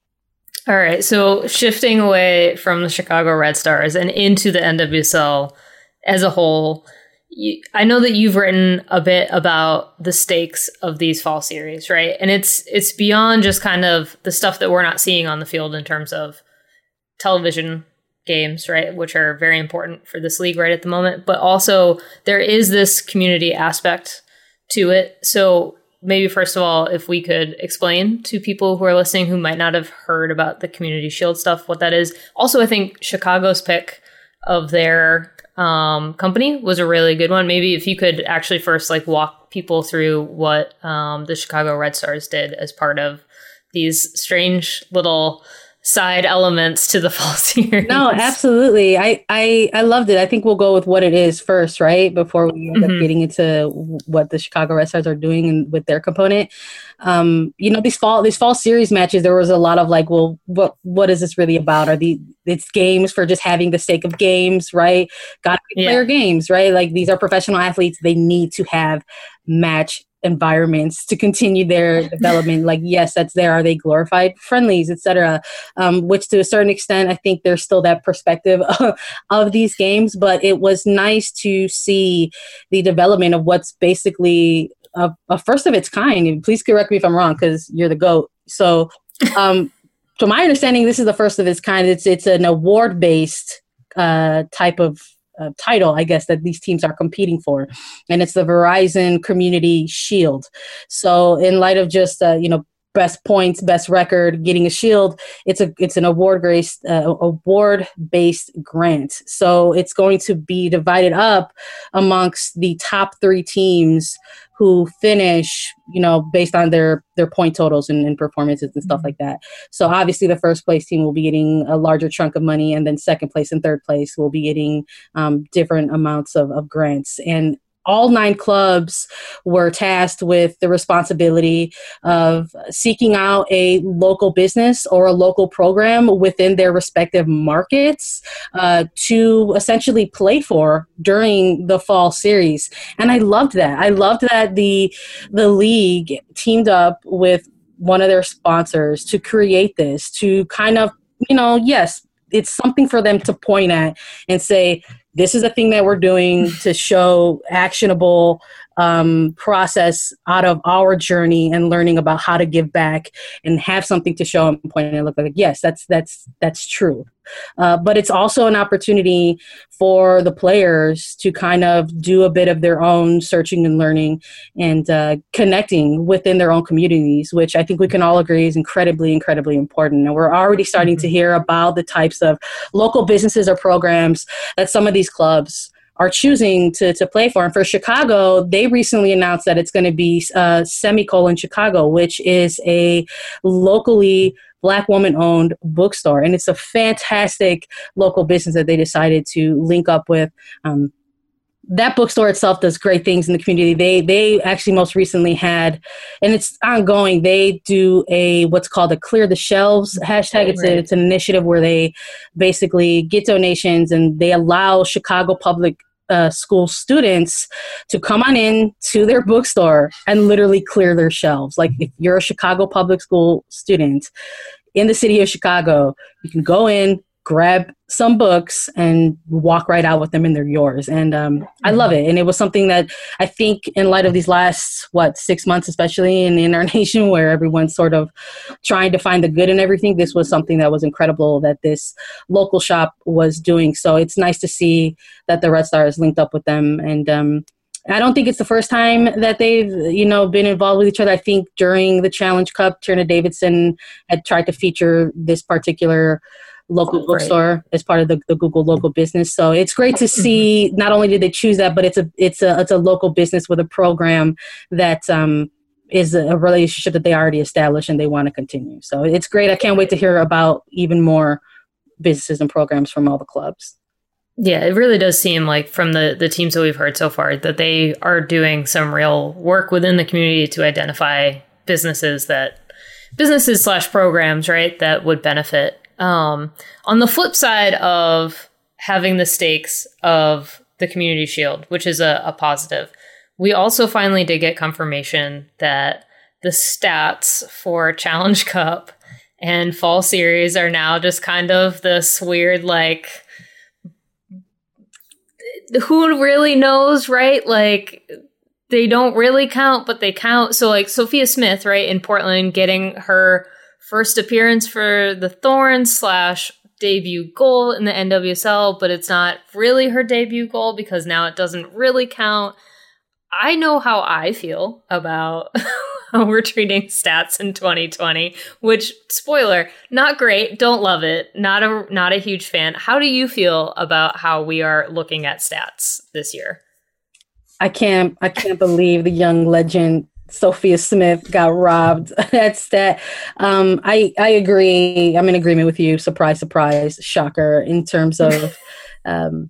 Speaker 1: All right, so shifting away from the Chicago Red Stars and into the N W S L as a whole, you, I know that you've written a bit about the stakes of these fall series, right? And it's it's beyond just kind of the stuff that we're not seeing on the field in terms of television games, right, which are very important for this league right at the moment, but also there is this community aspect to it. So maybe first of all, if we could explain to people who are listening who might not have heard about the Community Shield stuff, what that is. Also, I think Chicago's pick of their um, company was a really good one. Maybe if you could actually first like walk people through what um, the Chicago Red Stars did as part of these strange little side elements to the fall series.
Speaker 3: No, absolutely. I, I, I loved it. I think we'll go with what it is first, right? Before we end mm-hmm. up getting into what the Chicago Red Stars are doing and with their component. Um, you know, these fall these fall series matches, there was a lot of like, well, what what is this really about? Are the it's games for just having the sake of games, right? Got to yeah. player games, right? Like these are professional athletes. They need to have match environments to continue their development. Like, yes, that's there. Are they glorified friendlies, et cetera? Um, which to a certain extent, I think there's still that perspective of, of these games, but it was nice to see the development of what's basically a, a first of its kind. And please correct me if I'm wrong, because you're the GOAT. So um, to my understanding, this is the first of its kind. It's, it's an award-based uh, type of Uh, title, I guess, that these teams are competing for, and it's the Verizon Community Shield. So, in light of just uh, you know best points, best record, getting a shield, it's a it's an award based uh, award based grant. So it's going to be divided up amongst the top three teams who finish, you know, based on their their point totals and, and performances and stuff like that. So obviously the first place team will be getting a larger chunk of money, and then second place and third place will be getting um, different amounts of, of grants. And all nine clubs were tasked with the responsibility of seeking out a local business or a local program within their respective markets uh, to essentially play for during the fall series. And I loved that. I loved that the the league teamed up with one of their sponsors to create this, to kind of, you know, yes, it's something for them to point at and say, this is a thing that we're doing to show actionable um, process out of our journey and learning about how to give back and have something to show and point and look like, yes, that's that's that's true. Uh, but it's also an opportunity for the players to kind of do a bit of their own searching and learning and uh, connecting within their own communities, which I think we can all agree is incredibly, incredibly important. And we're already starting mm-hmm. to hear about the types of local businesses or programs that some of these clubs are choosing to, to play for. And for Chicago, they recently announced that it's going to be uh, Semicolon Chicago, which is a locally Black woman-owned bookstore. And it's a fantastic local business that they decided to link up with. Um, that bookstore itself does great things in the community. They they actually most recently had, and it's ongoing, they do a what's called a Clear the Shelves hashtag. It's, a, it's an initiative where they basically get donations and they allow Chicago public Uh, school students to come on in to their bookstore and literally clear their shelves. Like if you're a Chicago public school student in the city of Chicago, you can go in, grab some books and walk right out with them, and they're yours. And um, I love it. And it was something that I think in light of these last, what, six months, especially in, in our nation where everyone's sort of trying to find the good in everything, this was something that was incredible that this local shop was doing. So it's nice to see that the Red Stars linked up with them. And um, I don't think it's the first time that they've, you know, been involved with each other. I think during the Challenge Cup, Tierna Davidson had tried to feature this particular local bookstore right. as part of the, the Google local business. So it's great to see. Not only did they choose that, but it's a it's a it's a local business with a program that um, is a relationship that they already established and they want to continue. So it's great. I can't wait to hear about even more businesses and programs from all the clubs.
Speaker 1: Yeah, it really does seem like from the, the teams that we've heard so far that they are doing some real work within the community to identify businesses that businesses slash programs, right, that would benefit. Um, on the flip side of having the stakes of the Community Shield, which is a, a positive, we also finally did get confirmation that the stats for Challenge Cup and Fall Series are now just kind of this weird, like, who really knows, right? Like, they don't really count, but they count. So, like, Sophia Smith, right, in Portland, getting her first appearance for the Thorns slash debut goal in the N W S L, but it's not really her debut goal because now it doesn't really count. I know how I feel about how we're treating stats in twenty twenty, which, spoiler, not great, don't love it, not a not a huge fan. How do you feel about how we are looking at stats this year?
Speaker 3: I can't I can't believe the young legend Sophia Smith got robbed. That's that. Um, I I agree. I'm in agreement with you. Surprise, surprise, shocker. In terms of um,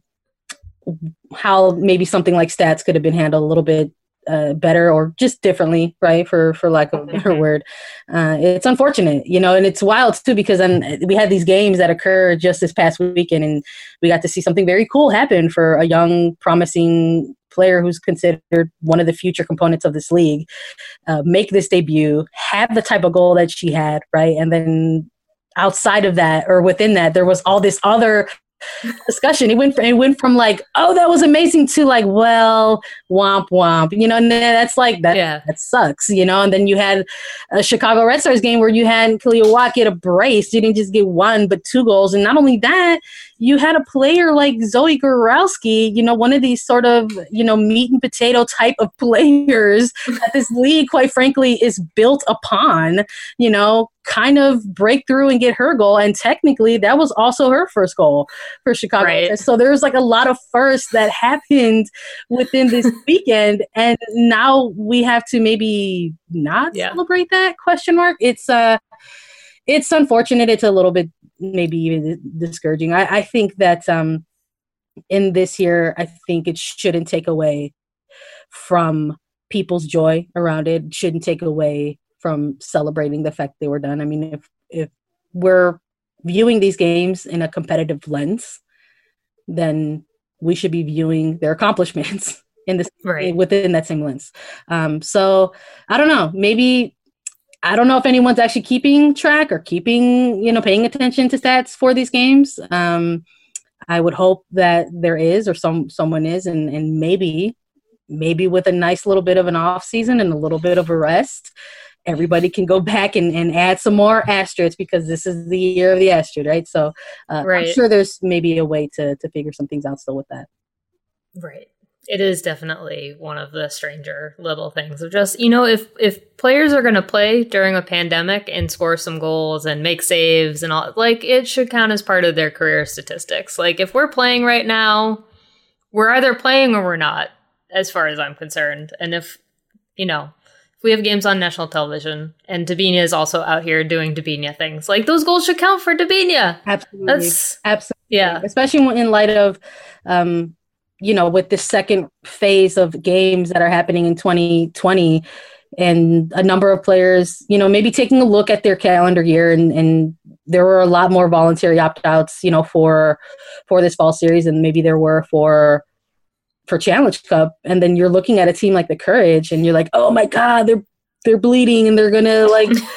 Speaker 3: how maybe something like stats could have been handled a little bit uh, better or just differently, right? For for lack of a better word. Uh, it's unfortunate, you know, and it's wild too because then we had these games that occurred just this past weekend, and we got to see something very cool happen for a young, promising player who's considered one of the future components of this league, uh, make this debut, have the type of goal that she had, right? And then outside of that, or within that, there was all this other discussion. It went from, it went from like, oh, that was amazing to like, well, womp womp, you know, and that's like, that, yeah. that sucks, you know? And then you had a Chicago Red Stars game where you had Kealia Watt get a brace. You didn't just get one, but two goals. And not only that, you had a player like Zoe Gorowski, you know, one of these sort of, you know, meat and potato type of players that this league, quite frankly, is built upon, you know, kind of break through and get her goal. And technically that was also her first goal for Chicago. Right. So there's like a lot of firsts that happened within this weekend. And now we have to maybe not yeah. celebrate that question mark. It's uh, it's unfortunate. It's a little bit maybe even discouraging. I, I think that um, in this year, I think it shouldn't take away from people's joy around it. It shouldn't take away from celebrating the fact they were done. I mean, if if we're viewing these games in a competitive lens, then we should be viewing their accomplishments in this right. within that same lens. Um, so I don't know, maybe I don't know if anyone's actually keeping track or keeping, you know, paying attention to stats for these games. Um, I would hope that there is, or some someone is, and and maybe maybe with a nice little bit of an off season and a little bit of a rest, everybody can go back and, and add some more asterisks because this is the year of the asterisk, right? So uh, right. I'm sure there's maybe a way to to figure some things out still with that.
Speaker 1: Right. It is definitely one of the stranger little things of just, you know, if if players are going to play during a pandemic and score some goals and make saves and all, like, it should count as part of their career statistics. Like, if we're playing right now, we're either playing or we're not, as far as I'm concerned. And if, you know, if we have games on national television and Dabinia is also out here doing Dabinia things, like, those goals should count for Dabinia.
Speaker 3: Absolutely.
Speaker 1: That's,
Speaker 3: Absolutely.
Speaker 1: Yeah.
Speaker 3: Especially in light of, um, you know, with the second phase of games that are happening in twenty twenty and a number of players, you know, maybe taking a look at their calendar year, and, and there were a lot more voluntary opt-outs, you know, for, for this fall series, and maybe there were for, for Challenge Cup. And then you're looking at a team like the Courage and you're like, oh my God, they're, they're bleeding and they're going to like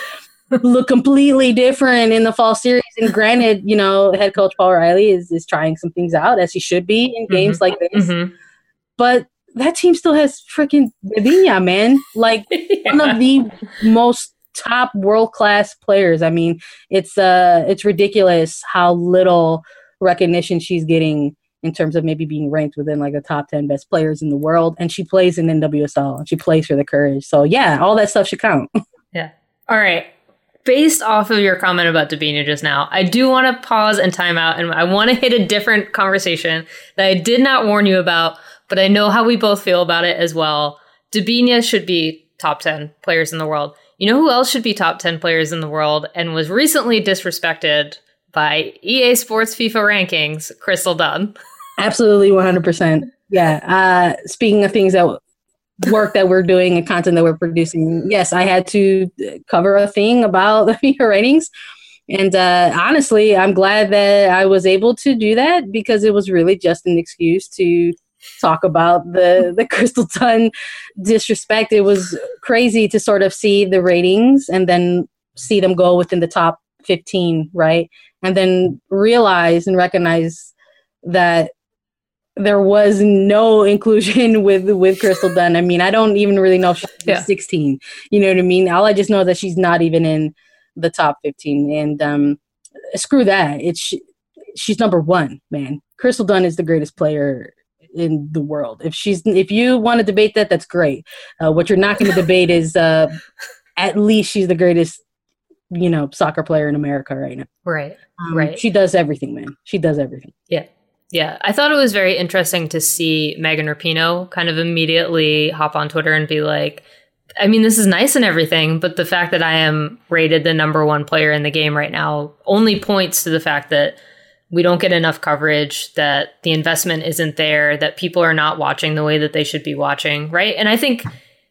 Speaker 3: look completely different in the fall series. And granted, you know, head coach Paul Riley is, is trying some things out, as he should be in games mm-hmm. like this. Mm-hmm. But that team still has freaking Debinha, man. Like yeah. one of the most top world-class players. I mean, it's uh, it's ridiculous how little recognition she's getting in terms of maybe being ranked within like the top ten best players in the world. And she plays in N W S L and she plays for the Courage. So yeah, all that stuff should count.
Speaker 1: Yeah. All right. Based off of your comment about Debinha just now, I do want to pause and time out, and I want to hit a different conversation that I did not warn you about, but I know how we both feel about it as well. Debinha should be top ten players in the world. You know who else should be top ten players in the world and was recently disrespected by E A Sports FIFA rankings? Crystal Dunn.
Speaker 3: Absolutely, one hundred percent. Yeah. Uh, speaking of things that work that we're doing and content that we're producing, yes, I had to cover a thing about the FIFA ratings. And uh, honestly, I'm glad that I was able to do that, because it was really just an excuse to talk about the, the Crystal Dunn disrespect. It was crazy to sort of see the ratings and then see them go within the top fifteen, right? And then realize and recognize that there was no inclusion with with Crystal Dunn. I mean, I don't even really know if she's yeah. sixteen. You know what I mean? All I just know is that she's not even in the top fifteen. And um, screw that. It's she's number one, man. Crystal Dunn is the greatest player in the world. If she's if you want to debate that, that's great. Uh, what you're not going to debate is uh, at least she's the greatest, you know, soccer player in America right now.
Speaker 1: Right.
Speaker 3: Um,
Speaker 1: right.
Speaker 3: She does everything, man. She does everything.
Speaker 1: Yeah. Yeah. I thought it was very interesting to see Megan Rapinoe kind of immediately hop on Twitter and be like, I mean, this is nice and everything, but the fact that I am rated the number one player in the game right now only points to the fact that we don't get enough coverage, that the investment isn't there, that people are not watching the way that they should be watching, right? And I think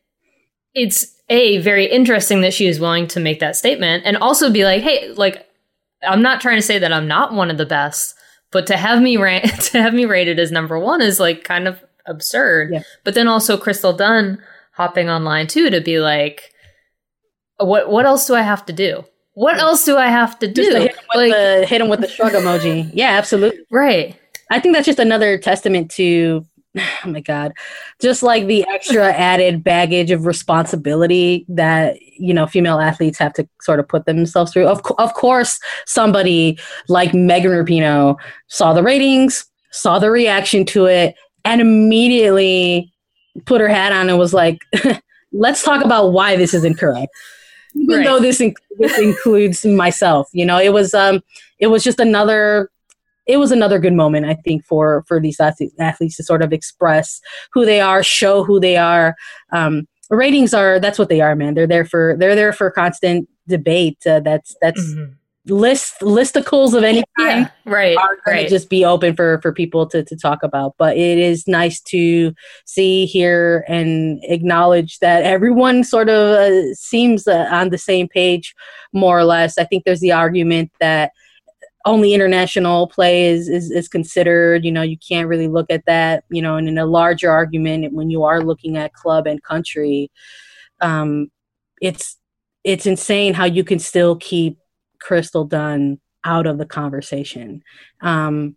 Speaker 1: it's, A, very interesting that she is willing to make that statement, and also be like, hey, like, I'm not trying to say that I'm not one of the best, but to have me ra- to have me rated as number one is like kind of absurd. Yeah. But then also Crystal Dunn hopping online too to be like, what what else do I have to do? What else do I have to do?
Speaker 3: Just to hit, him like, the, hit him with the shrug emoji. Yeah, absolutely.
Speaker 1: Right.
Speaker 3: I think that's just another testament to, oh my God, just like the extra added baggage of responsibility that, you know, female athletes have to sort of put themselves through. Of, co- of course, somebody like Megan Rapinoe saw the ratings, saw the reaction to it, and immediately put her hat on and was like, let's talk about why this is incorrect. Even right. though this, inc- this includes myself, you know, it was um, it was just another, it was another good moment, I think, for for these athletes, athletes to sort of express who they are, show who they are. Um, ratings are that's what they are, man. They're there for they're there for constant debate. Uh, that's that's mm-hmm. list listicles of any kind.
Speaker 1: Yeah, right,
Speaker 3: are going
Speaker 1: right.
Speaker 3: to just be open for for people to to talk about. But it is nice to see, hear, and acknowledge that everyone sort of uh, seems uh, on the same page, more or less. I think there's the argument that only international play is, is is considered. You know, you can't really look at that. You know, and in a larger argument, when you are looking at club and country, um, it's it's insane how you can still keep Crystal Dunn out of the conversation. Um,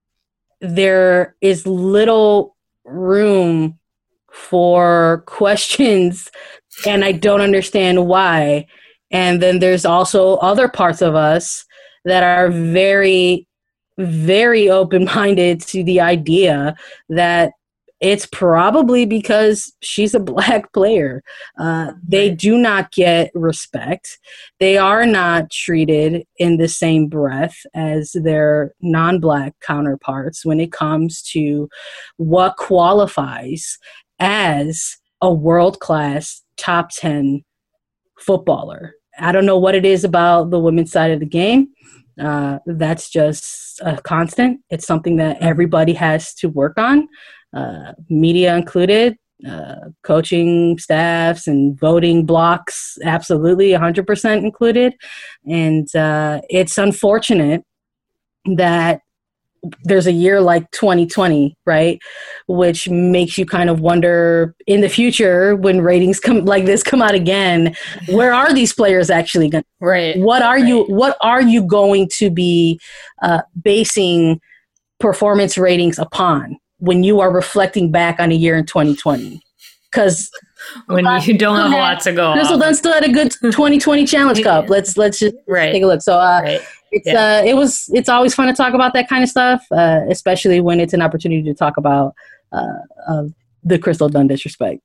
Speaker 3: there is little room for questions, and I don't understand why. And then there's also other parts of us that are very, very open-minded to the idea that it's probably because she's a Black player. Uh, they do not get respect. They are not treated in the same breath as their non-Black counterparts when it comes to what qualifies as a world-class top ten footballer. I don't know what it is about the women's side of the game. Uh, that's just a constant. It's something that everybody has to work on. Uh, media included, uh, coaching staffs and voting blocks, absolutely one hundred percent included. And uh, it's unfortunate that there's a year like twenty twenty, right? Which makes you kind of wonder in the future when ratings come like this come out again, where are these players actually going?
Speaker 1: Right.
Speaker 3: What are
Speaker 1: right.
Speaker 3: you, what are you going to be uh, basing performance ratings upon when you are reflecting back on a year in twenty twenty? Because
Speaker 1: when you don't have a lot to go
Speaker 3: Crystal
Speaker 1: off.
Speaker 3: Dunn still had a good twenty twenty Challenge Cup. Let's let's just
Speaker 1: right.
Speaker 3: take a look. So uh,
Speaker 1: right.
Speaker 3: it's
Speaker 1: yeah.
Speaker 3: uh, it was it's always fun to talk about that kind of stuff, uh, especially when it's an opportunity to talk about uh, uh, the Crystal Dunn disrespect.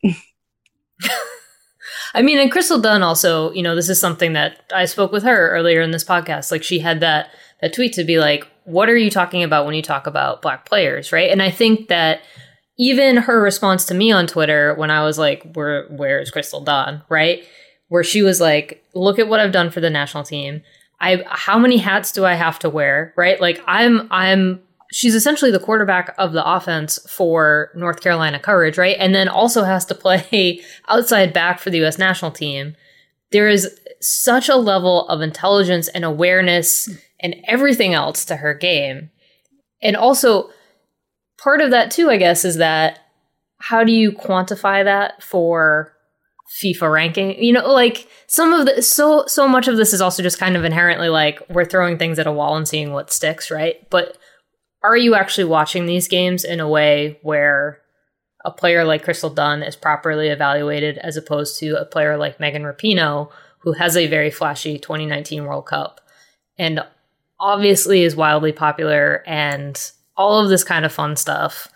Speaker 1: I mean, and Crystal Dunn also, you know, this is something that I spoke with her earlier in this podcast. Like she had that that tweet to be like, "What are you talking about when you talk about Black players?" Right, and I think that. Even her response to me on Twitter when I was like, Where, where's Crystal Dunn, right? Where she was like, look at what I've done for the national team. I how many hats do I have to wear, right? Like I'm I'm she's essentially the quarterback of the offense for North Carolina Courage, right? And then also has to play outside back for the U S national team. There is such a level of intelligence and awareness and everything else to her game. And also part of that too, I guess, is that how do you quantify that for FIFA ranking? You know, like some of the so so much of this is also just kind of inherently like we're throwing things at a wall and seeing what sticks, right? But are you actually watching these games in a way where a player like Crystal Dunn is properly evaluated as opposed to a player like Megan Rapinoe, who has a very flashy twenty nineteen World Cup and obviously is wildly popular and all of this kind of fun stuff.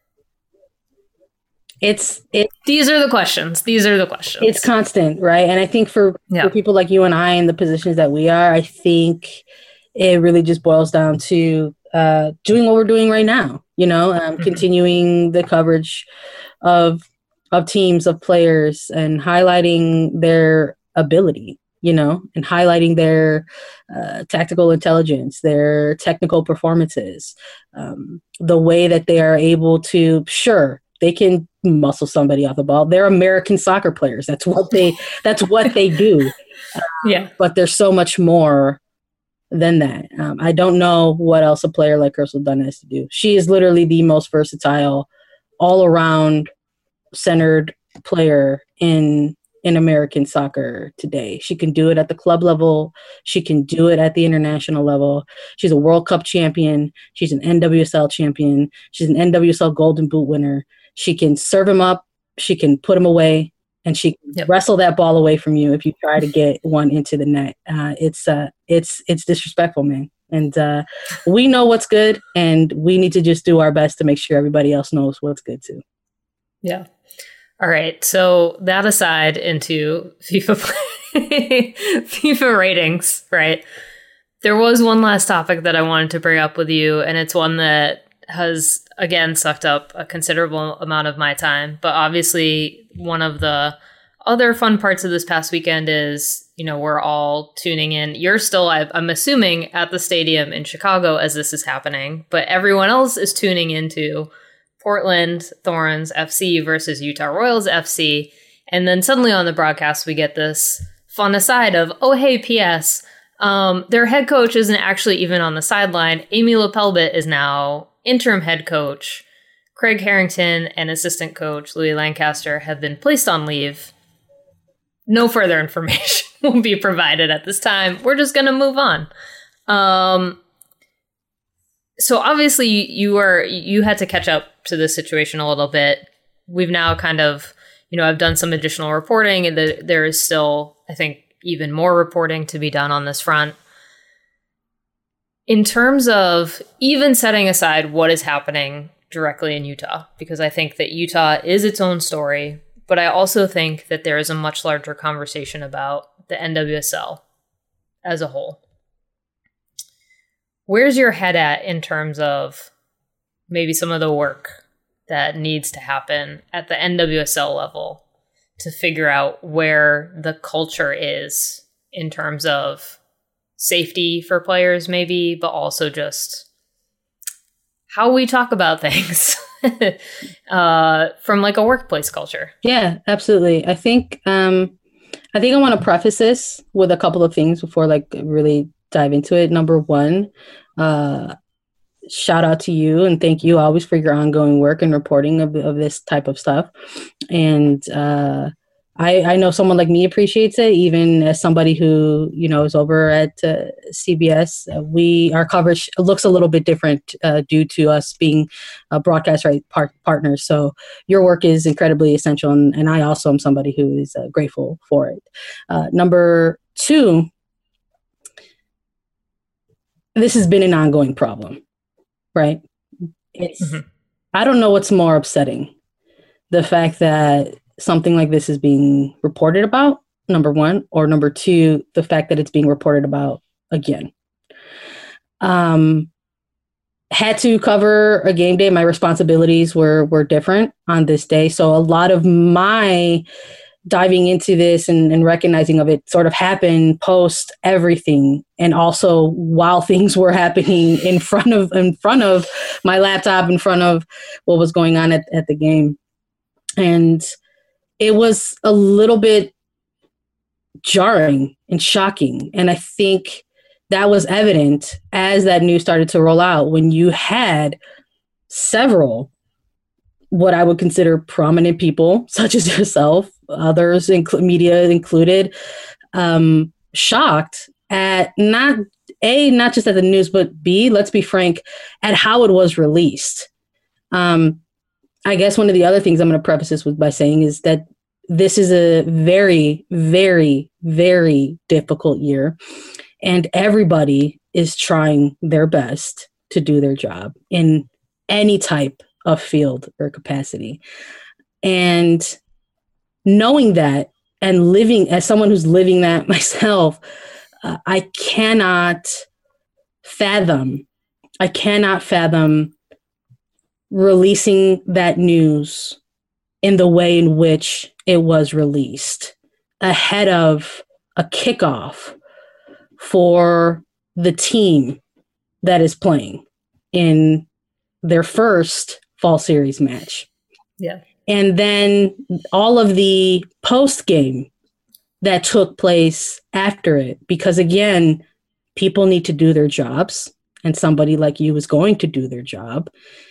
Speaker 3: It's it.
Speaker 1: These are the questions. These are the questions.
Speaker 3: It's constant, right? And I think for,
Speaker 1: yeah.
Speaker 3: for people like you and I in the positions that we are, I think it really just boils down to uh, doing what we're doing right now. You know, um, mm-hmm. continuing the coverage of of teams, of players, and highlighting their ability. You know, and highlighting their uh, tactical intelligence, their technical performances, um, the way that they are able to, sure, they can muscle somebody off the ball. They're American soccer players. That's what they, that's what they do. Uh,
Speaker 1: yeah.
Speaker 3: But there's so much more than that. Um, I don't know what else a player like Crystal Dunn has to do. She is literally the most versatile, all around centered player in in American soccer today. She can do it at the club level. She can do it at the international level. She's a World Cup champion. She's an N W S L champion. She's an N W S L Golden Boot winner. She can serve him up. She can put him away. And she can yep. wrestle that ball away from you if you try to get one into the net. Uh, it's uh, it's it's disrespectful, man. And uh, we know what's good, and we need to just do our best to make sure everybody else knows what's good too.
Speaker 1: Yeah. All right, so that aside into FIFA FIFA ratings, right? There was one last topic that I wanted to bring up with you, and it's one that has, again, sucked up a considerable amount of my time. But obviously, one of the other fun parts of this past weekend is, you know, we're all tuning in. You're still, I'm assuming, at the stadium in Chicago as this is happening, but everyone else is tuning into Portland Thorns F C versus Utah Royals F C. And then suddenly on the broadcast, we get this fun aside of, oh, hey, P S, um, their head coach isn't actually even on the sideline. Amy LaPelbit is now interim head coach. Craig Harrington and assistant coach Louis Lancaster have been placed on leave. No further information will be provided at this time. We're just going to move on. Um, so obviously you are, you had to catch up to this situation a little bit. We've now kind of, you know, I've done some additional reporting, and the, there is still, I think, even more reporting to be done on this front. In terms of even setting aside what is happening directly in Utah, because I think that Utah is its own story, but I also think that there is a much larger conversation about the N W S L as a whole. Where's your head at in terms of maybe some of the work that needs to happen at the N W S L level to figure out where the culture is in terms of safety for players maybe, but also just how we talk about things uh, from like a workplace culture?
Speaker 3: Yeah, absolutely. I think um, I think I want to preface this with a couple of things before like really dive into it. Number one, uh, shout out to you and thank you always for your ongoing work and reporting of, of this type of stuff. And uh, I, I know someone like me appreciates it, even as somebody who, you know, is over at uh, C B S. Uh, we our coverage looks a little bit different uh, due to us being uh, broadcast right par- partners. So your work is incredibly essential, and, and I also am somebody who is uh, grateful for it. Uh, number two, this has been an ongoing problem, right? It's mm-hmm. I don't know what's more upsetting, the fact that something like this is being reported about, number one, or number two, the fact that it's being reported about again. Um, had to cover a game day. My responsibilities were were different on this day. So a lot of my diving into this and, and recognizing of it sort of happened post everything, and also while things were happening in front of in front of my laptop, in front of what was going on at, at the game. And it was a little bit jarring and shocking. And I think that was evident as that news started to roll out, when you had several, what I would consider prominent people, such as yourself, others, inc- media included, um, shocked at not A, not just at the news, but B, let's be frank, at how it was released. Um, I guess one of the other things I'm going to preface this with by saying is that this is a very, very, very difficult year, and everybody is trying their best to do their job in any type of field or capacity. And knowing that and living as someone who's living that myself, uh, I cannot fathom, I cannot fathom releasing that news in the way in which it was released ahead of a kickoff for the team that is playing in their first fall series match.
Speaker 1: Yeah.
Speaker 3: And then all of the post game that took place after it, because again, people need to do their jobs, and somebody like you is going to do their job.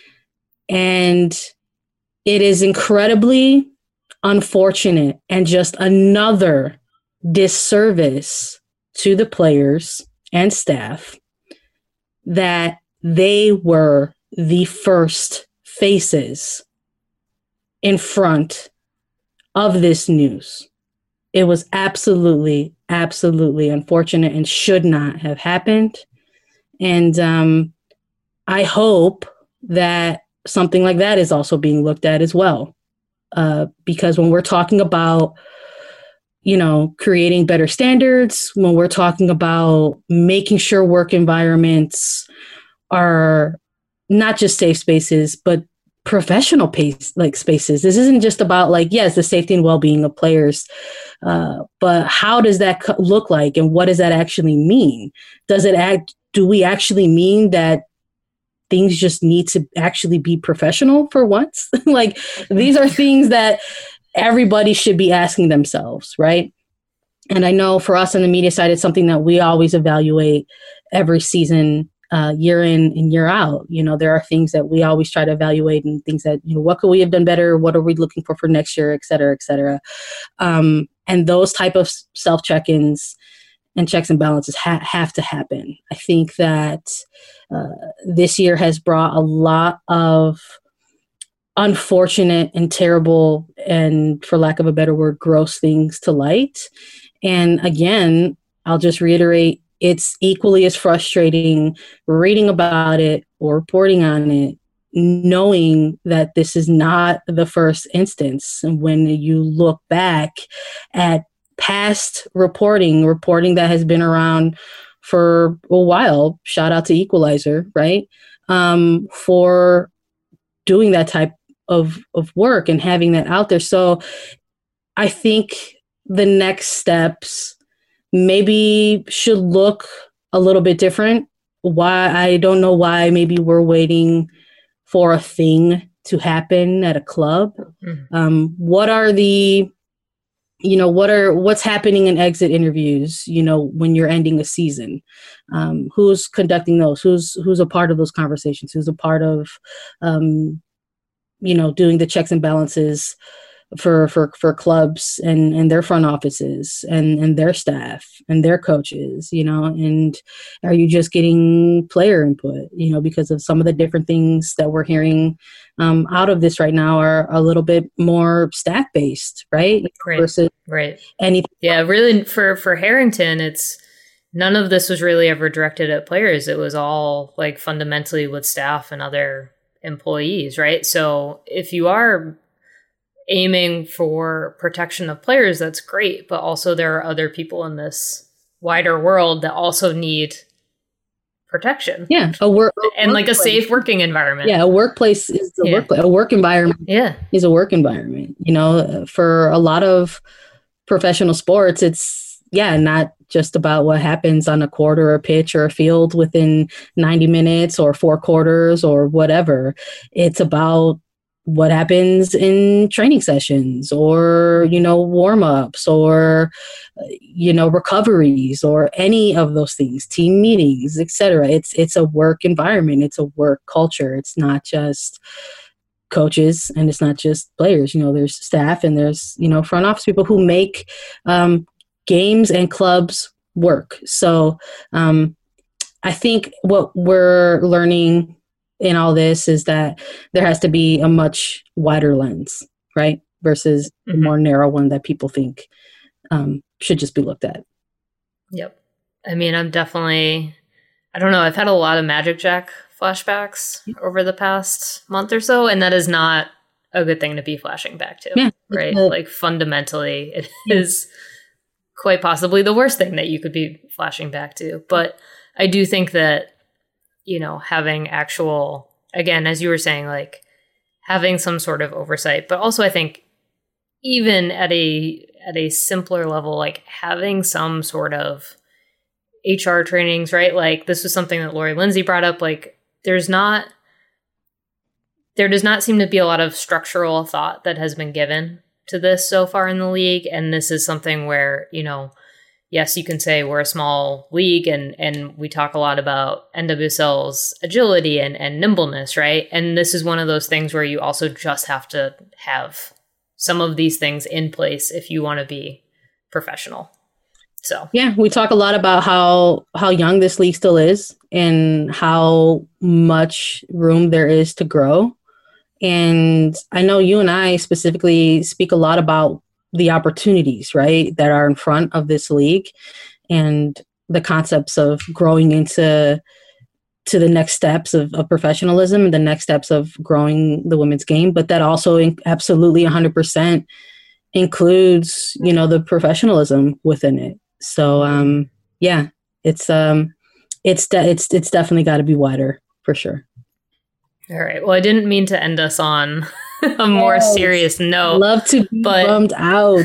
Speaker 3: And it is incredibly unfortunate and just another disservice to the players and staff that they were the first faces in front of this news. It was absolutely, absolutely unfortunate and should not have happened. And um, I hope that something like that is also being looked at as well. Uh, because when we're talking about, you know, creating better standards, when we're talking about making sure work environments are not just safe spaces, but professional pace, like spaces. This isn't just about like, yes, the safety and well-being of players, uh, but how does that co- look like, and what does that actually mean? Does it act? Do we actually mean that things just need to actually be professional for once? Like, these are things that everybody should be asking themselves, right? And I know for us on the media side, it's something that we always evaluate every season, uh, year in and year out. You know, there are things that we always try to evaluate, and things that, you know, what could we have done better? What are we looking for for next year, et cetera, et cetera. Um, and those type of self check-ins and checks and balances ha- have to happen. I think that uh, this year has brought a lot of unfortunate and terrible, and for lack of a better word, gross things to light. And again, I'll just reiterate, it's equally as frustrating reading about it or reporting on it, knowing that this is not the first instance. And when you look back at past reporting, reporting that has been around for a while, shout out to Equalizer, right? Um, for doing that type of, of work and having that out there. So I think the next steps maybe should look a little bit different. Why, I don't know why maybe we're waiting for a thing to happen at a club. Mm-hmm. Um, what are the you know, what are what's happening in exit interviews, you know, when you're ending a season? Um, who's conducting those? Who's who's a part of those conversations? Who's a part of, um, you know, doing the checks and balances for for for clubs and and their front offices and and their staff and their coaches, you know? And are you just getting player input, you know, because of some of the different things that we're hearing um, out of this right now are a little bit more staff based, right?
Speaker 1: Right.
Speaker 3: Versus
Speaker 1: right.
Speaker 3: anything.
Speaker 1: Yeah, really for for Harrington, it's none of this was really ever directed at players. It was all like fundamentally with staff and other employees, right? So if you are aiming for protection of players, that's great. But also there are other people in this wider world that also need protection.
Speaker 3: Yeah. A work
Speaker 1: and like a safe working environment.
Speaker 3: Yeah. A workplace is a
Speaker 1: yeah.
Speaker 3: work, a work environment.
Speaker 1: Yeah.
Speaker 3: Is a work environment. You know, for a lot of professional sports, it's yeah, not just about what happens on a court or a pitch or a field within ninety minutes or four quarters or whatever. It's about what happens in training sessions or, you know, warm-ups or, you know, recoveries or any of those things, team meetings, et cetera. It's, it's a work environment. It's a work culture. It's not just coaches and it's not just players. You know, there's staff and there's, you know, front office people who make um, games and clubs work. So um, I think what we're learning in all this is that there has to be a much wider lens, right? Versus mm-hmm. the more narrow one that people think um, should just be looked at.
Speaker 1: Yep. I mean, I'm definitely, I don't know, I've had a lot of Magic Jack flashbacks yeah. over the past month or so, and that is not a good thing to be flashing back to,
Speaker 3: yeah,
Speaker 1: right?
Speaker 3: Uh,
Speaker 1: like fundamentally, it yeah. is quite possibly the worst thing that you could be flashing back to. But I do think that, you know, having actual, again, as you were saying, like having some sort of oversight, but also I think even at a, at a simpler level, like having some sort of H R trainings, right? Like this was something that Lori Lindsay brought up. Like there's not, there does not seem to be a lot of structural thought that has been given to this so far in the league. And this is something where, you know, yes, you can say we're a small league and, and we talk a lot about N W S L's agility and, and nimbleness, right? And this is one of those things where you also just have to have some of these things in place if you want to be professional. So
Speaker 3: yeah, we talk a lot about how how young this league still is and how much room there is to grow. And I know you and I specifically speak a lot about the opportunities, right, that are in front of this league and the concepts of growing into to the next steps of, of professionalism and the next steps of growing the women's game. But that also in, absolutely one hundred percent includes, you know, the professionalism within it. So, um, yeah, it's um, it's de- it's it's definitely got to be wider for sure.
Speaker 1: All right. Well, I didn't mean to end us on a more yes. serious note.
Speaker 3: Love to be but, bummed out.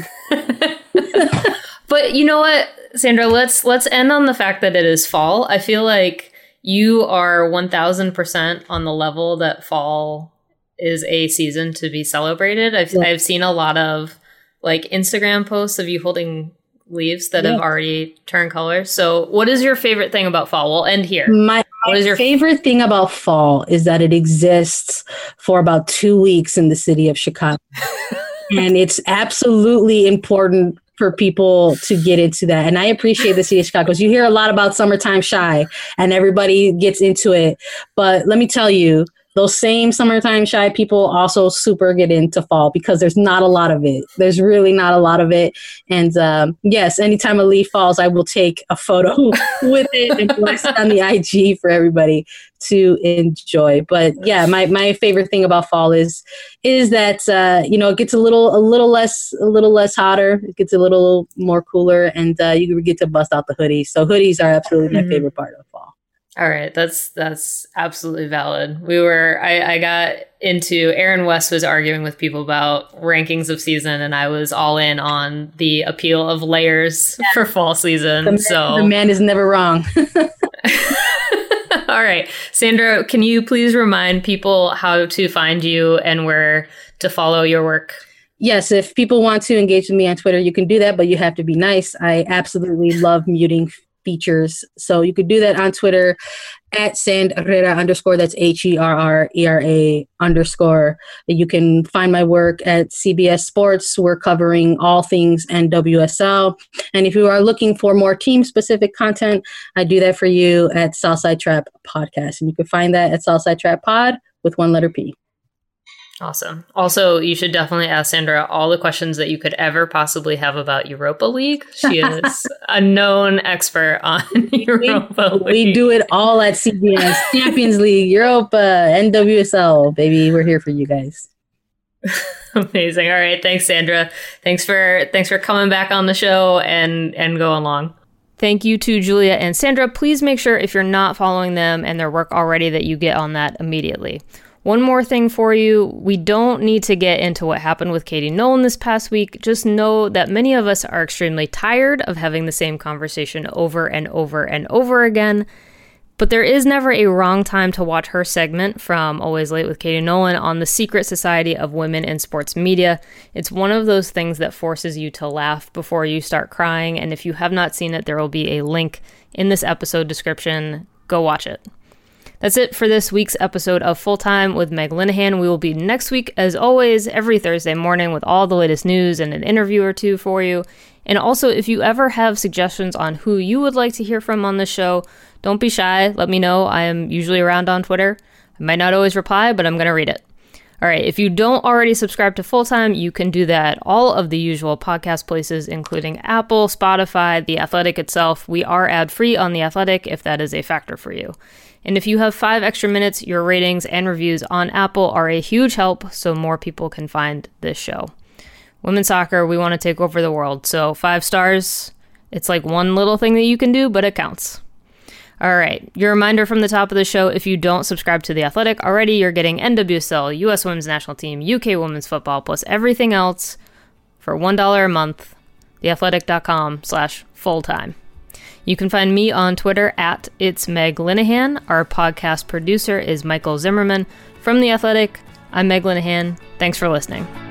Speaker 1: But you know what, Sandra, let's let's end on the fact that it is fall. I feel like you are one thousand percent on the level that fall is a season to be celebrated. I've yeah. I've seen a lot of like Instagram posts of you holding leaves that yeah. have already turned color. So what is your favorite thing about fall? We'll end here.
Speaker 3: My,
Speaker 1: what is your
Speaker 3: favorite f- thing about fall is that it exists for about two weeks in the city of Chicago. And it's absolutely important for people to get into that. And I appreciate the city of Chicago because you hear a lot about summertime shy and everybody gets into it. But let me tell you, those same summertime shy people also super get into fall because there's not a lot of it. There's really not a lot of it. And um, yes, anytime a leaf falls, I will take a photo with it and post it on the I G for everybody to enjoy. But yeah, my, my favorite thing about fall is is that uh, you know, it gets a little a little less a little less hotter. It gets a little more cooler, and uh, you get to bust out the hoodies. So hoodies are absolutely my mm-hmm. favorite part of fall.
Speaker 1: All right, that's that's absolutely valid. We were I, I got into Aaron West was arguing with people about rankings of season, and I was all in on the appeal of layers yeah. for fall season.
Speaker 3: The man,
Speaker 1: so
Speaker 3: the man is never wrong.
Speaker 1: All right, Sandra, can you please remind people how to find you and where to follow your work?
Speaker 3: yes, if people want to engage with me on Twitter, you can do that, but you have to be nice. I absolutely love muting features. So you could do that on Twitter at Sandrera underscore. That's H E R R E R A underscore. You can find my work at C B S Sports. We're covering all things N W S L. And if you are looking for more team-specific content, I do that for you at Southside Trap Podcast. And you can find that at Southside Trap Pod with one letter P.
Speaker 1: Awesome. Also, you should definitely ask Sandra all the questions that you could ever possibly have about Europa League. She is a known expert on Europa League.
Speaker 3: We do it all at C B S. Champions League, Europa, N W S L, baby. We're here for you guys.
Speaker 1: Amazing. All right. Thanks, Sandra. Thanks for thanks for coming back on the show and, and going along. Thank you to Julia and Sandra. Please make sure if you're not following them and their work already that you get on that immediately. One more thing for you, we don't need to get into what happened with Katie Nolan this past week. Just know that many of us are extremely tired of having the same conversation over and over and over again. But there is never a wrong time to watch her segment from Always Late with Katie Nolan on the Secret Society of Women in Sports Media. It's one of those things that forces you to laugh before you start crying. And if you have not seen it, there will be a link in this episode description. Go watch it. That's it for this week's episode of Full Time with Meg Linehan. We will be next week, as always, every Thursday morning with all the latest news and an interview or two for you. And also, if you ever have suggestions on who you would like to hear from on the show, don't be shy. Let me know. I am usually around on Twitter. I might not always reply, but I'm going to read it. All right, if you don't already subscribe to Full Time, you can do that at all of the usual podcast places, including Apple, Spotify, The Athletic itself. We are ad-free on The Athletic if that is a factor for you. And if you have five extra minutes, your ratings and reviews on Apple are a huge help so more people can find this show. Women's soccer, we want to take over the world. So five stars, it's like one little thing that you can do, but it counts. All right, your reminder from the top of the show, if you don't subscribe to The Athletic already, you're getting N W S L, U S Women's National Team, U K Women's Football, plus everything else for one dollar a month, theathletic.com slash full-time. You can find me on Twitter at It's Meg Linehan. Our podcast producer is Michael Zimmerman. From The Athletic, I'm Meg Linehan. Thanks for listening.